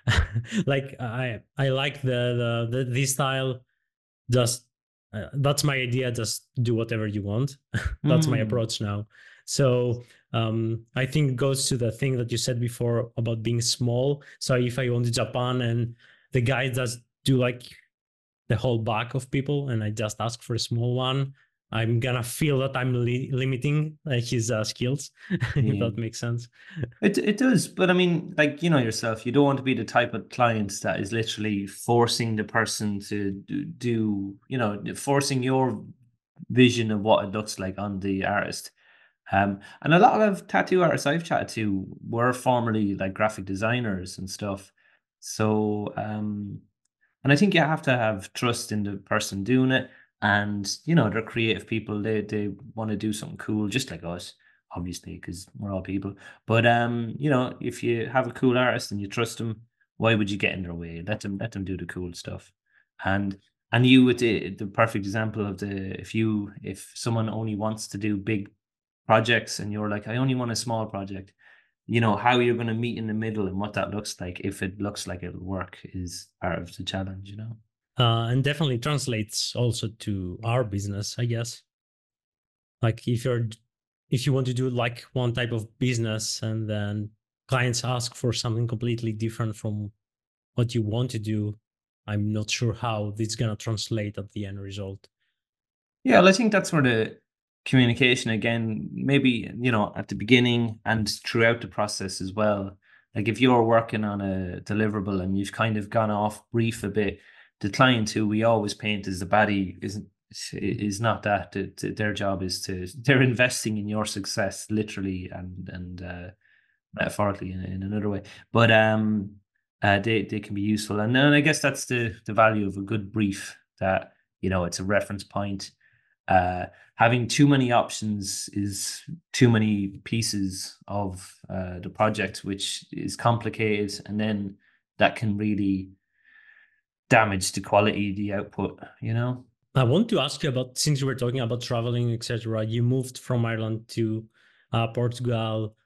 Like I, I like the the, the this style. Just uh, that's my idea. Just do whatever you want. That's my Mm. approach now. So um, I think it goes to the thing that you said before about being small. So if I go to Japan and the guy does do like the whole back of people and I just ask for a small one, I'm gonna feel that I'm li- limiting like his uh, skills, if Yeah. that makes sense. It it does, but I mean, like you know yourself, you don't want to be the type of client that is literally forcing the person to do, do you know, forcing your vision of what it looks like on the artist. Um, and a lot of tattoo artists I've chatted to were formerly like graphic designers and stuff. So, um, and I think you have to have trust in the person doing it. And, you know, they're creative people. They they want to do something cool, just like us, obviously, because we're all people. But um, you know, if you have a cool artist and you trust them, why would you get in their way? Let them let them do the cool stuff. And and you with the the perfect example of the if you if someone only wants to do big projects and you're like, I only want a small project, you know, how you're going to meet in the middle and what that looks like, if it looks like it'll work, is part of the challenge, you know. Uh, and definitely translates also to our business, I guess. Like if you're if you want to do like one type of business and then clients ask for something completely different from what you want to do, I'm not sure how this is gonna translate at the end result. Yeah, well, I think that's where the communication again, maybe, you know, at the beginning and throughout the process as well. Like if you're working on a deliverable and you've kind of gone off brief a bit, the client who we always paint as the baddie isn't is not that. The- the- Their job is to they're investing in your success literally and and uh, metaphorically in, in another way. But um, uh, they they can be useful, and then I guess that's the the value of a good brief. That you know it's a reference point. Uh, having too many options is too many pieces of uh, the project, which is complicated, and then that can really damage the quality, the output. You know. I want to ask you about, since you were talking about traveling, et cetera. You moved from Ireland to uh, Portugal.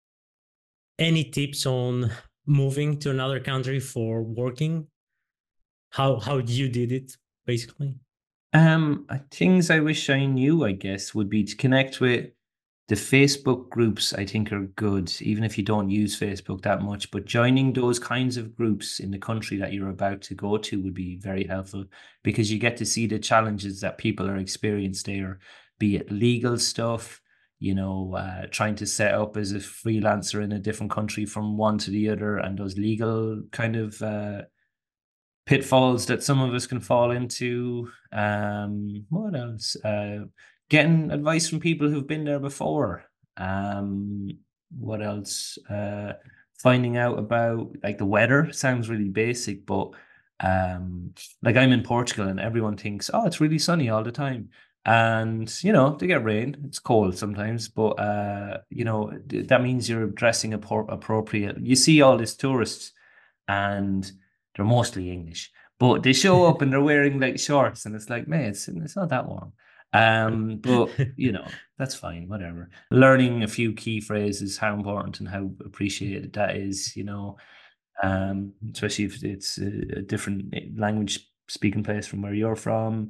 Any tips on moving to another country for working? How how you did it, basically? Um, uh, things I wish I knew, I guess, would be to connect with the Facebook groups. I think are good, even if you don't use Facebook that much. But joining those kinds of groups in the country that you're about to go to would be very helpful because you get to see the challenges that people are experiencing there, be it legal stuff, you know, uh, trying to set up as a freelancer in a different country from one to the other, and those legal kind of uh, pitfalls that some of us can fall into. Um, what else? Uh, getting advice from people who've been there before. Um, what else? Uh, finding out about like the weather sounds really basic, but um, like I'm in Portugal and everyone thinks, oh, it's really sunny all the time. And you know they get rain. It's cold sometimes, but uh, you know that means you're dressing appro- appropriate. You see all these tourists, and they're mostly English, but they show up and they're wearing like shorts, and it's like, man, it's it's not that warm. Um, but you know, that's fine, whatever. Learning a few key phrases, how important and how appreciated that is, you know, um, especially if it's a, a different language speaking place from where you're from.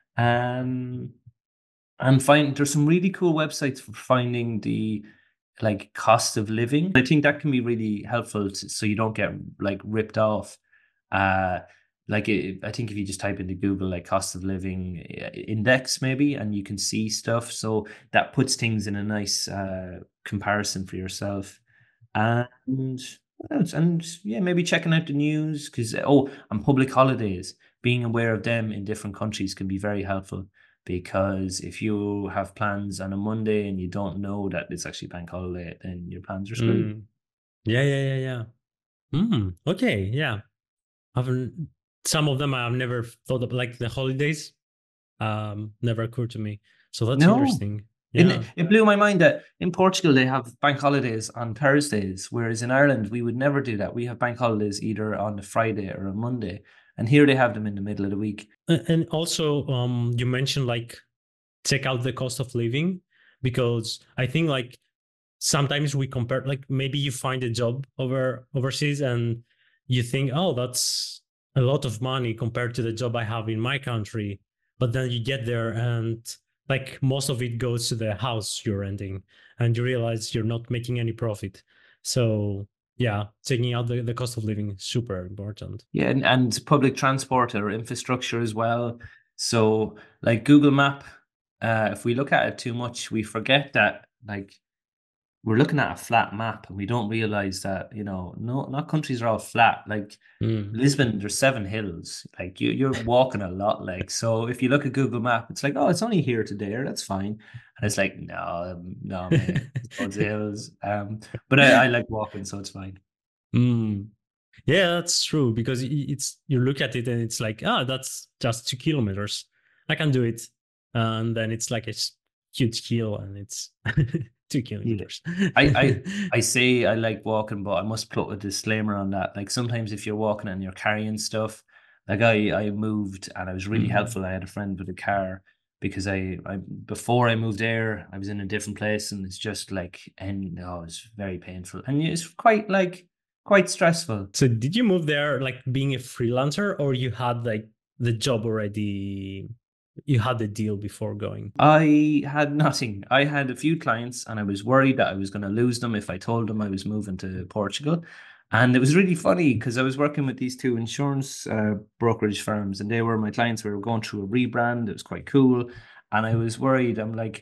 Um, and find there's some really cool websites for finding the like cost of living. I think that can be really helpful to, so you don't get like ripped off. Uh, like it, I think if you just type into Google like cost of living uh, index maybe, and you can see stuff. So that puts things in a nice uh, comparison for yourself. And what else? And yeah, maybe checking out the news because oh, and public holidays, being aware of them in different countries can be very helpful because if you have plans on a Monday and you don't know that it's actually bank holiday, then your plans are screwed. Mm. Yeah, yeah, yeah, yeah. Mm, okay, yeah. I've n- some of them I've never thought of, like the holidays. Um, never occurred to me. So that's No, interesting. it Yeah. it blew my mind that in Portugal they have bank holidays on Thursdays, whereas in Ireland we would never do that. We have bank holidays either on a Friday or a Monday, and here they have them in the middle of the week. A- And also, um, you mentioned like check out the cost of living, because I think like sometimes we compare, like maybe you find a job over overseas and you think, oh, that's a lot of money compared to the job I have in my country. But then you get there and like most of it goes to the house you're renting and you realize you're not making any profit. So yeah, checking out the, the cost of living is super important. Yeah, and, and public transport or infrastructure as well. So, like Google Map, uh, if we look at it too much, we forget that like we're looking at a flat map and we don't realize that, you know, no, not countries are all flat. Like Mm. Lisbon, there's seven hills. Like you, you're walking a lot. Like, so if you look at Google Map, it's like, oh, it's only here to there. That's fine. And it's like, no, um, no, mate, it's loads of hills. Um, but I, I like walking, so it's fine. Mm. Yeah, that's true, because i- it's you look at it and it's like, ah, that's just two kilometers. I can do it, and then it's like a s- huge hill, and it's two Yeah. kilometers. I, I I say I like walking, but I must put a disclaimer on that. Like sometimes if you're walking and you're carrying stuff, Like I, I moved and I was really Mm. helpful. I had a friend with a car because I, I before I moved there, I was in a different place and it's just like and oh, it's very painful and it's quite like quite stressful. So did you move there like being a freelancer, or you had like the job already? You had the deal before going. I had nothing. I had a few clients and I was worried that I was going to lose them if I told them I was moving to Portugal. And it was really funny because I was working with these two insurance uh, brokerage firms and they were my clients. We were going through a rebrand. It was quite cool. And I was worried. I'm like,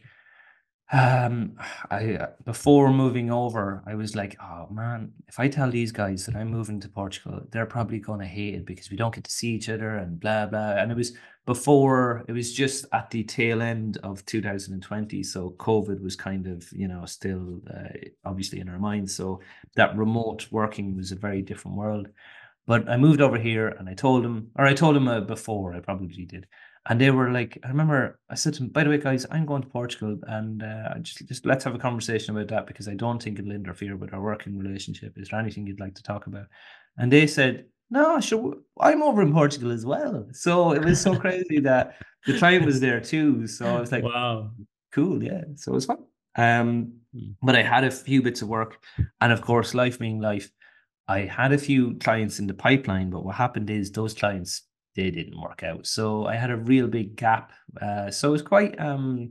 um, I uh, before moving over, I was like, oh man, if I tell these guys that I'm moving to Portugal, they're probably gonna hate it because we don't get to see each other and blah blah. And it was before, it was just at the tail end of two thousand twenty, so COVID was kind of, you know, still uh, obviously in our minds. So that remote working was a very different world. But I moved over here and I told them, or I told them uh, before, I probably did. And they were like, I remember I said to them, by the way, guys, I'm going to Portugal and uh, just, just let's have a conversation about that because I don't think it'll interfere with our working relationship. Is there anything you'd like to talk about? And they said, no, sure, I'm over in Portugal as well. So it was so crazy that the client was there too. So I was like, Wow. cool, yeah. So it was fun. Um, Mm. but I had a few bits of work. And of course, life being life, I had a few clients in the pipeline, but what happened is those clients they didn't work out. So I had a real big gap. Uh, so it was quite um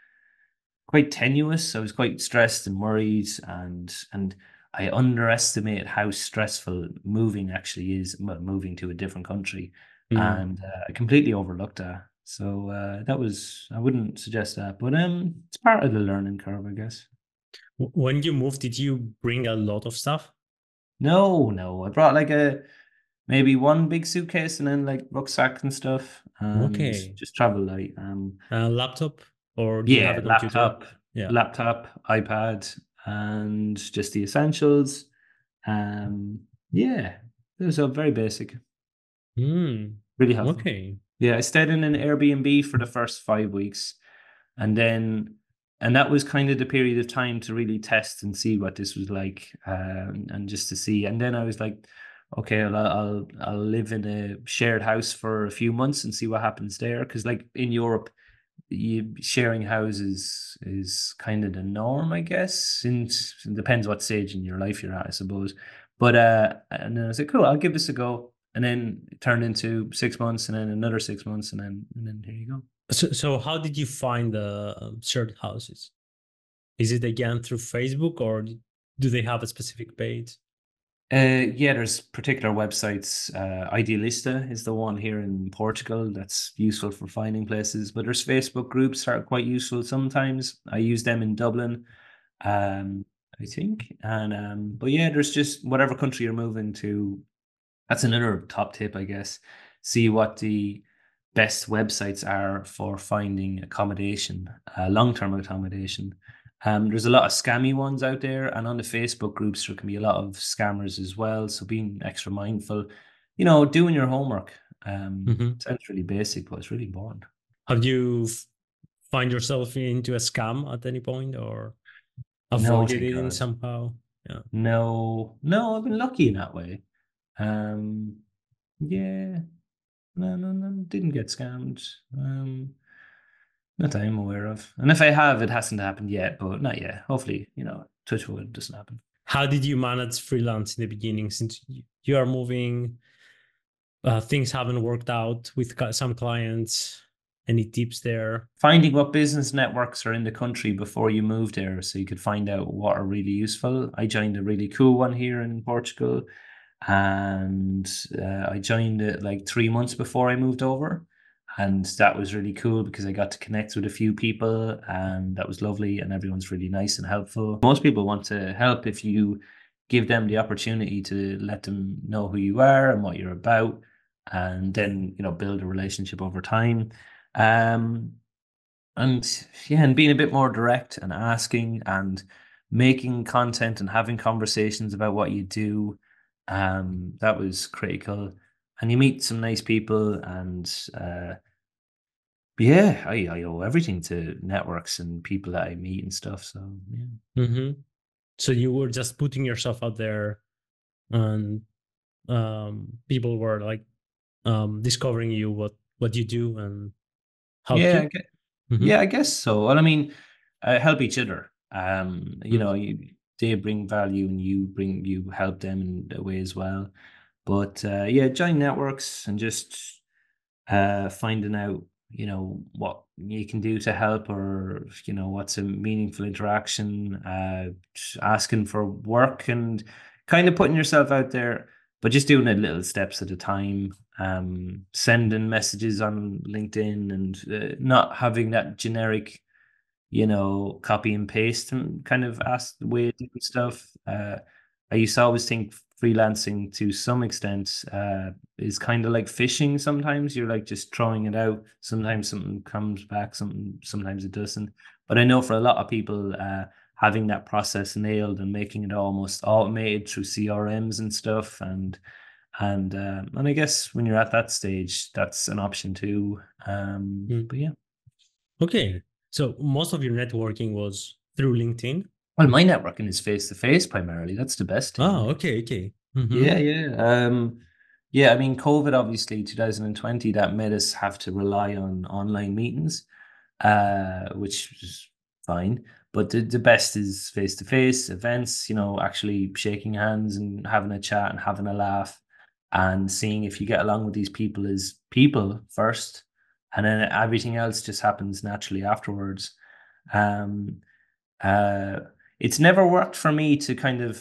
quite tenuous. I was quite stressed and worried, and and I underestimated how stressful moving actually is. Well, moving to a different country, Mm. and uh, I completely overlooked that. So uh, that was I wouldn't suggest that, but um, it's part of the learning curve, I guess. W- When you moved, did you bring a lot of stuff? No, no, I brought like a maybe one big suitcase and then like rucksack and stuff and Okay. just travel light. Um, A laptop, or do you have yeah, a computer? laptop, Yeah. laptop, iPad, and just the essentials. Um, yeah, it was a very basic, Mm. really helpful. Okay. Yeah, I stayed in an Airbnb for the first five weeks, and then, and that was kind of the period of time to really test and see what this was like, um, and just to see. And then I was like, okay, I'll I'll I'll live in a shared house for a few months and see what happens there. Because like in Europe, you sharing houses is kind of the norm, I guess. Since it depends what stage in your life you're at, I suppose. But uh, and then I was like, cool, I'll give this a go. And then it turned into six months, and then another six months, and then and then here you go. So, so how did you find the um, shared houses? Is it again through Facebook, or do they have a specific page? Uh, yeah, there's particular websites. Uh, Idealista is the one here in Portugal that's useful for finding places. But there's Facebook groups that are quite useful sometimes. I use them in Dublin, um, I think. And um, but yeah, there's just whatever country you're moving to. That's another top tip, I guess. See what the best websites are for finding accommodation, uh, long-term accommodation. Um, there's a lot of scammy ones out there, and on the Facebook groups there can be a lot of scammers as well. So being extra mindful, you know, doing your homework. Um, Hmm. sounds really basic, but it's really important. Have you f- find yourself into a scam at any point, or No, avoided thank it in God. somehow? Yeah. No, no, I've been lucky in that way. Um, yeah, no, no, no, didn't get scammed. Um, Not that I'm aware of. And if I have, it hasn't happened yet, but not yet. Hopefully, you know, touch wood, it doesn't happen. How did you manage freelance in the beginning, since y- you are moving? Uh, things haven't worked out with cu- some clients. Any tips there? Finding what business networks are in the country before you move there so you could find out what are really useful. I joined a really cool one here in Portugal and uh, I joined it like three months before I moved over. And that was really cool because I got to connect with a few people and that was lovely and everyone's really nice and helpful. Most people want to help if you give them the opportunity to let them know who you are and what you're about and then, you know, build a relationship over time. Um, and yeah, and being a bit more direct and asking and making content and having conversations about what you do. Um, that was critical. And you meet some nice people and uh yeah, I, I owe everything to networks and people that I meet and stuff. So yeah. Hmm. So you were just putting yourself out there, and um, people were like um, discovering you what what you do and help Yeah, you? I gue Hmm. yeah, I guess so. Well, I mean, uh, help each other. Um, you Mm. know, you they bring value and you bring you help them in a way as well. But, uh, yeah, join networks and just, uh, finding out, you know, what you can do to help or, you know, what's a meaningful interaction, uh, just asking for work and kind of putting yourself out there, but just doing it little steps at a time. Um, sending messages on LinkedIn and uh, not having that generic, you know, copy and paste and kind of ask the way of doing stuff. Uh, I used to always think freelancing to some extent uh, is kind of like fishing sometimes. You're like just throwing it out. Sometimes something comes back, something sometimes it doesn't. But I know for a lot of people, uh, having that process nailed and making it almost automated through C R Ms and stuff and and um, and I guess when you're at that stage, that's an option too. Um, Mm. but yeah. Okay. So most of your networking was through LinkedIn? Well, my networking is face to face primarily. That's the best Oh, thing. okay, okay. Mm-hmm. Yeah, yeah. Um, yeah, I mean, COVID obviously twenty twenty that made us have to rely on online meetings, uh, which is fine. But the, the best is face to face events, you know, actually shaking hands and having a chat and having a laugh and seeing if you get along with these people as people first, and then everything else just happens naturally afterwards. Um, uh, it's never worked for me to kind of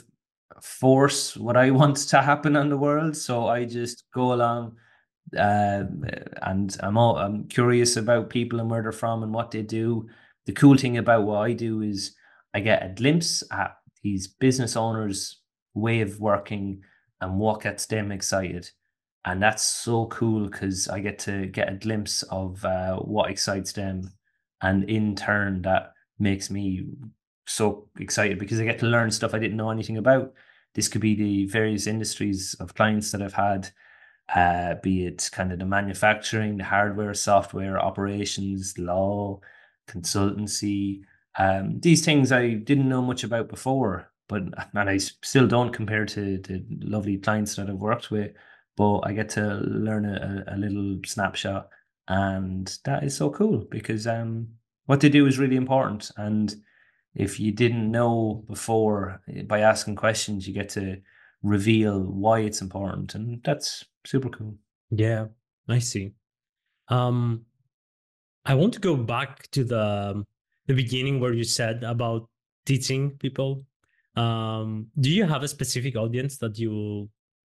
force what I want to happen on the world, so I just go along, uh, and I'm all I'm curious about people and where they're from and what they do. The cool thing about what I do is I get a glimpse at these business owners' way of working and what gets them excited. And that's so cool because I get to get a glimpse of uh, what excites them. And in turn, that makes me so excited because I get to learn stuff I didn't know anything about. This could be the various industries of clients that I've had, uh, be it kind of the manufacturing, the hardware, software, operations, law, consultancy. Um, these things I didn't know much about before, but and I s- still don't compare to the lovely clients that I've worked with. But I get to learn a, a a little snapshot, and that is so cool because um, what they do is really important. And if you didn't know before, eh, by asking questions, you get to reveal why it's important, and that's super cool. Yeah, I see. Um, I want to go back to the the beginning where you said about teaching people. Um, do you have a specific audience that you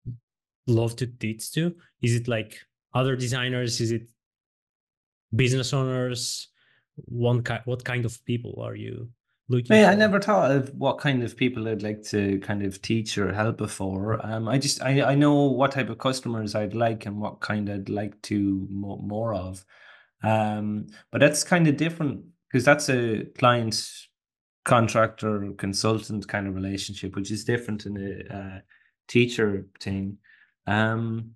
love to teach to? Is it like other designers? Is it business owners? One ki- what kind of people are you looking Yeah, I for? never thought of what kind of people I'd like to kind of teach or help before. Um, I just I, I know what type of customers I'd like and what kind I'd like to mo more of. Um, but that's kind of different because that's a client contractor consultant kind of relationship, which is different in a uh, teacher thing. Um,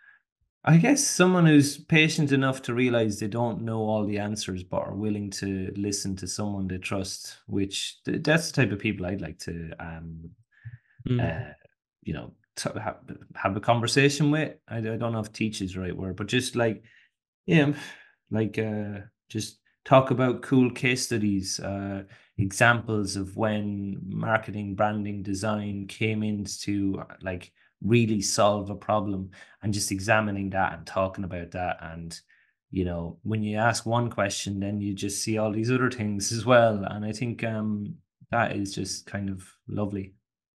I guess someone who's patient enough to realize they don't know all the answers, but are willing to listen to someone they trust, which th- that's the type of people I'd like to, um, Mm. uh, you know, t- have, have a conversation with. I, I don't know if teach is the right word, but just like, yeah, like uh, just talk about cool case studies, uh, examples of when marketing, branding, design came into uh, like really solve a problem, and just examining that and talking about that. And you know, when you ask one question, then you just see all these other things as well. And I think um, that is just kind of lovely.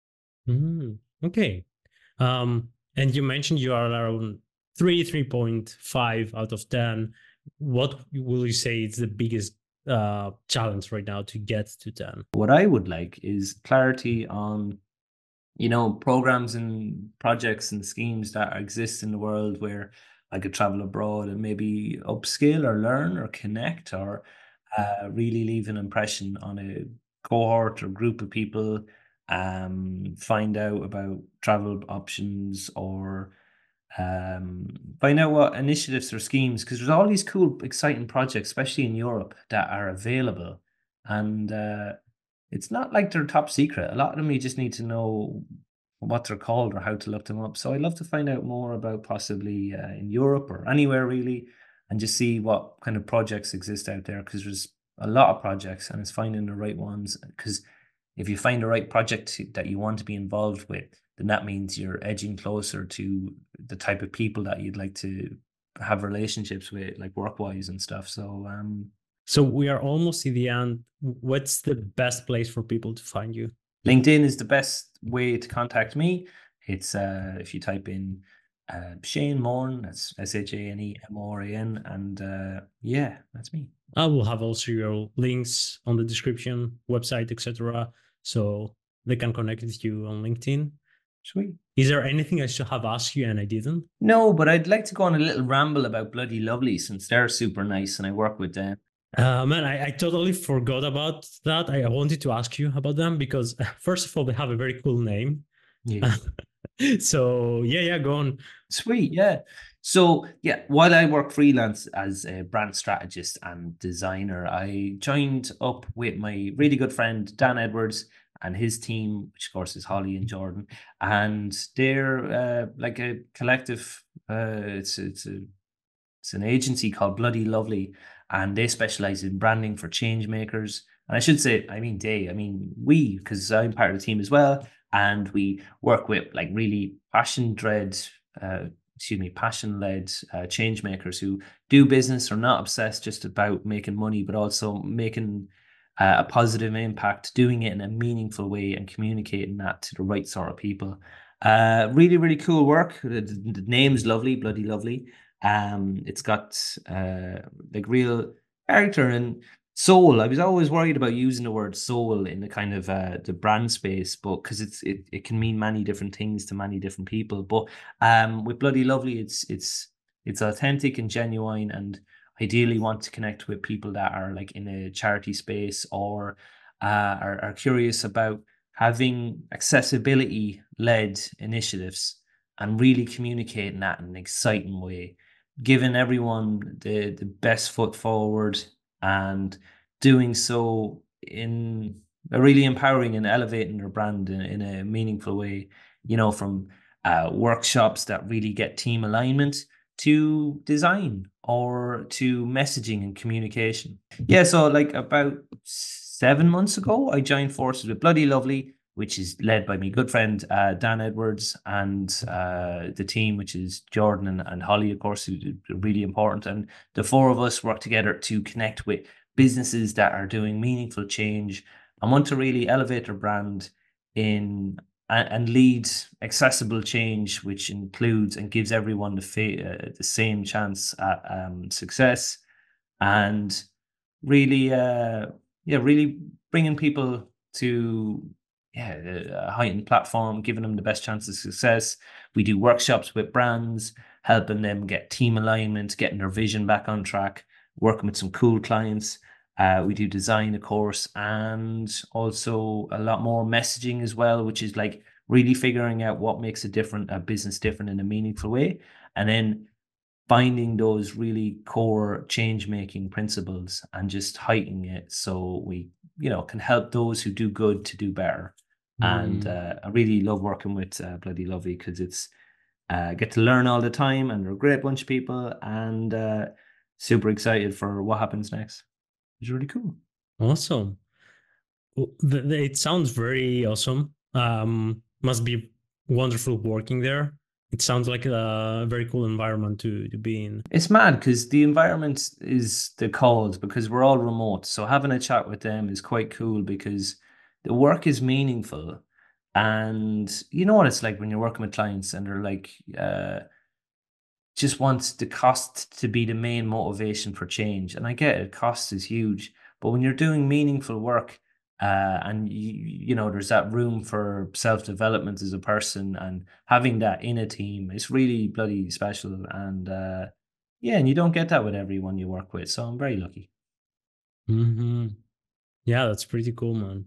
Mm. Okay. Um, and you mentioned you are around three, three point five out of ten. What will you say is the biggest uh, challenge right now to get to ten? What I would like is clarity on, you know, programs and projects and schemes that exist in the world where I could travel abroad and maybe upskill or learn or connect or uh, really leave an impression on a cohort or group of people, um, find out about travel options or um, find out what initiatives or schemes, because there's all these cool, exciting projects, especially in Europe, that are available. And uh, it's not like they're top secret. A lot of them you just need to know what they're called or how to look them up. So I'd love to find out more about possibly uh, in Europe or anywhere really, and just see what kind of projects exist out there, because there's a lot of projects and it's finding the right ones. Because if you find the right project that you want to be involved with, then that means you're edging closer to the type of people that you'd like to have relationships with, like work wise and stuff. So um So we are almost at the end. What's the best place for people to find you? LinkedIn is the best way to contact me. It's uh if you type in uh Shane Moran, that's S H A N E M O R A N, and uh yeah, that's me. I will have also your links on the description, website, et cetera. So they can connect with you on LinkedIn. Sweet. Is there anything I should have asked you and I didn't? No, but I'd like to go on a little ramble about Bloody Lovely, since they're super nice and I work with them. Uh, man, I, I totally forgot about that. I wanted to ask you about them because, first of all, they have a very cool name. Yeah. So yeah, yeah, go on. Sweet, yeah. So yeah, while I work freelance as a brand strategist and designer, I joined up with my really good friend Dan Edwards and his team, which of course is Holly and Jordan, and they're uh, like a collective. Uh, it's it's a it's an agency called Bloody Lovely, and they specialize in branding for change makers. And I should say, I mean they, I mean we, because I'm part of the team as well, and we work with like really passion dread, uh, excuse me, passion led uh, change makers who do business, are not obsessed just about making money, but also making uh, a positive impact, doing it in a meaningful way, and communicating that to the right sort of people. Uh, really, really cool work. The, the name's lovely, Bloody Lovely. Um, it's got uh like real character and soul. I was always worried about using the word soul in the kind of uh the brand space, but because it's it, it can mean many different things to many different people. But um with Bloody Lovely, it's it's it's authentic and genuine, and ideally want to connect with people that are like in a charity space, or uh are, are curious about having accessibility led initiatives and really communicating that in an exciting way, giving everyone the the best foot forward, and doing so in a really empowering and elevating their brand in, in a meaningful way, you know, from uh, workshops that really get team alignment to design or to messaging and communication. Yeah, so like about seven months ago, I joined forces with Bloody Lovely, which is led by my good friend uh, Dan Edwards, and uh, the team, which is Jordan and, and Holly, of course, who are really important. And the four of us work together to connect with businesses that are doing meaningful change and want to really elevate their brand in and, and lead accessible change, which includes and gives everyone the fa- uh, the same chance at um, success, and really, uh, yeah, really bringing people to yeah, a heightened platform, giving them the best chance of success. We do workshops with brands, helping them get team alignment, getting their vision back on track, working with some cool clients. Uh, we do design, of course, and also a lot more messaging as well, which is like really figuring out what makes a different a business different in a meaningful way, and then finding those really core change making principles and just heightening it so we, you know, can help those who do good to do better. And uh, I really love working with uh, Bloody Lovely, because it's uh, get to learn all the time, and they're a great bunch of people, and uh, super excited for what happens next. It's really cool. Awesome. It sounds very awesome. Um, must be wonderful working there. It sounds like a very cool environment to, to be in. It's mad because the environment is the cause, because we're all remote. So having a chat with them is quite cool, because the work is meaningful. And you know what it's like when you're working with clients and they're like, uh, just wants the cost to be the main motivation for change. And I get it, cost is huge. But when you're doing meaningful work, uh, and you, you know, there's that room for self-development as a person, and having that in a team is really bloody special. And uh, yeah, and you don't get that with everyone you work with. So I'm very lucky. Mm-hmm. Yeah, that's pretty cool, man.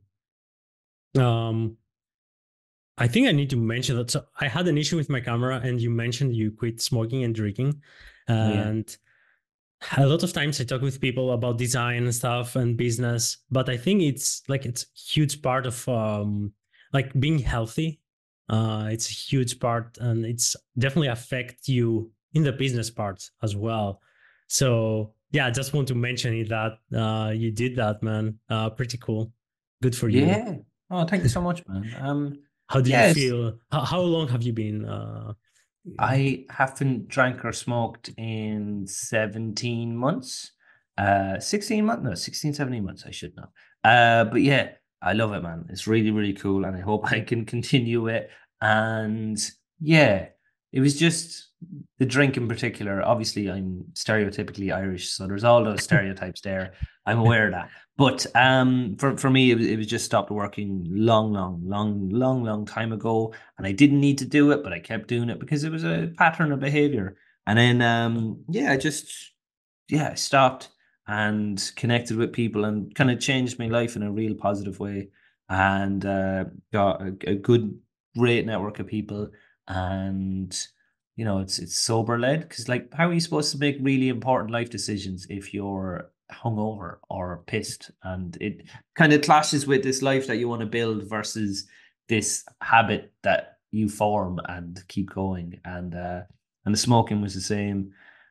Um, I think I need to mention that. So I had an issue with my camera, and you mentioned you quit smoking and drinking. And oh, yeah. A lot of times I talk with people about design and stuff and business, but I think it's like it's a huge part of um, like being healthy Uh, it's a huge part, and it's definitely affect you in the business part as well. So yeah, I just want to mention it that uh, you did that, man. Uh, pretty cool. Good for you. Yeah. Oh, thank you so much, man. Um, How do you yes, feel? How, how long have you been? Uh, I haven't drank or smoked in seventeen months. Uh, sixteen months? No, sixteen, seventeen months, I should know. Uh, but yeah, I love it, man. It's really, really cool, and I hope I can continue it. And yeah, it was just the drink in particular. Obviously, I'm stereotypically Irish, so there's all those stereotypes there. I'm aware of that. But um, for, for me, it was, it was just stopped working long, long, long, long, long time ago. And I didn't need to do it, but I kept doing it because it was a pattern of behavior. And then, um, yeah, I just, yeah, I stopped and connected with people and kind of changed my life in a real positive way, and uh, got a, a good, great network of people. And, you know, it's it's sober led, because like, how are you supposed to make really important life decisions if you're hungover or pissed? And it kind of clashes with this life that you want to build versus this habit that you form and keep going. And uh and the smoking was the same.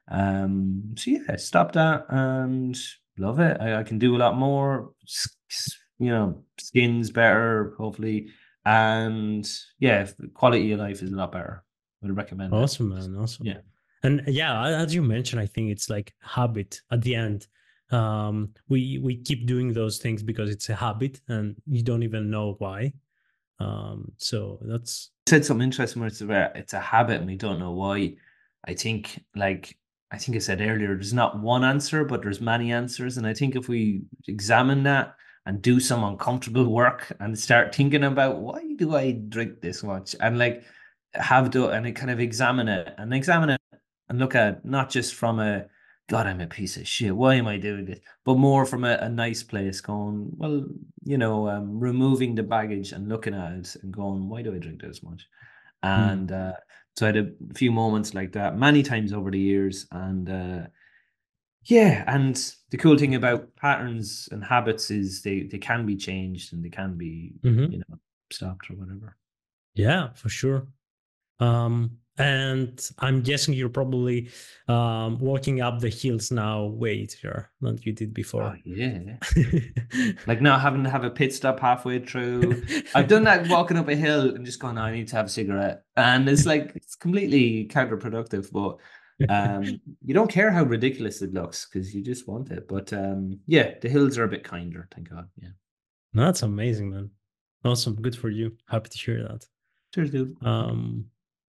Um so yeah, I stopped that and love it. I, I can do a lot more. S- s- you know, skin's better, hopefully. And yeah, quality of life is a lot better. I would recommend it. Awesome, man. Awesome. Yeah. And yeah, a- as you mentioned, I think it's like habit at the end. Um, we we keep doing those things because it's a habit, and you don't even know why. Um, so that's Said something interesting where it's about it's a habit and we don't know why. I think like I think I said earlier, there's not one answer, but there's many answers. And I think if we examine that and do some uncomfortable work and start thinking about why do I drink this much, and like have to and kind of examine it and examine it and look at it, not just from a God, I'm a piece of shit. Why am I doing this? But more from a, a nice place, going, well, you know, um, removing the baggage and looking at it and going, why do I drink this much? mm, And uh, so I had a few moments like that many times over the years. And uh, yeah, and the cool thing about patterns and habits is they, they can be changed and they can be, mhm. you know, stopped or whatever. Yeah, for sure. Um, and I'm guessing you're probably um, walking up the hills now way easier than you did Oh, before. yeah. Like not having to have a pit stop halfway through. I've done that walking up a hill and just going, "Oh, I need to have a cigarette." And it's like it's completely counterproductive, but um you don't care how ridiculous it looks because you just want it. But um yeah, the hills are a bit kinder, thank God. Yeah. That's amazing, man. Awesome. Good for you. Happy to hear that. Cheers, dude. Um,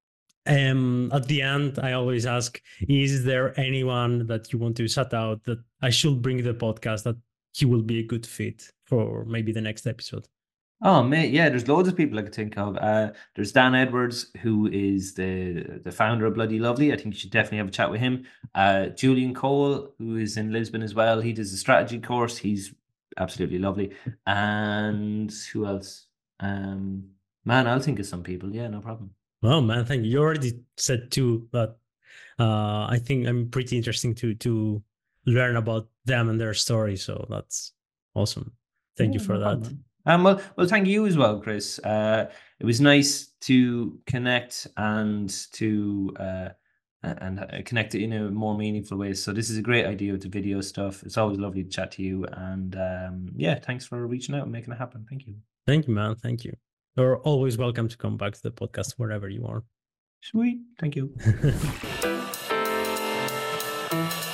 um, at the end, I always ask, is there anyone that you want to shout out that I should bring the podcast that he will be a good fit for maybe the next episode? Oh mate, yeah, there's loads of people I could think of. Uh there's Dan Edwards, who is the the founder of Bloody Lovely. I think you should definitely have a chat with him. Uh Julian Cole, who is in Lisbon as well. He does a strategy course. He's absolutely lovely. And who else? Um man, I'll think of some people. Yeah, no problem. Oh man, thank you. You already said two, but uh, I think I'm pretty interesting to to learn about them and their story. So that's awesome. Thank you Yeah, for no problem, that. man. Um, well, well, thank you as well, Chris. Uh, it was nice to connect and to uh, and uh, connect it in a more meaningful way. So this is a great idea with the video stuff. It's always lovely to chat to you, and um, yeah, thanks for reaching out and making it happen. Thank you. Thank you, man. Thank you. You're always welcome to come back to the podcast wherever you are. Sweet. Thank you.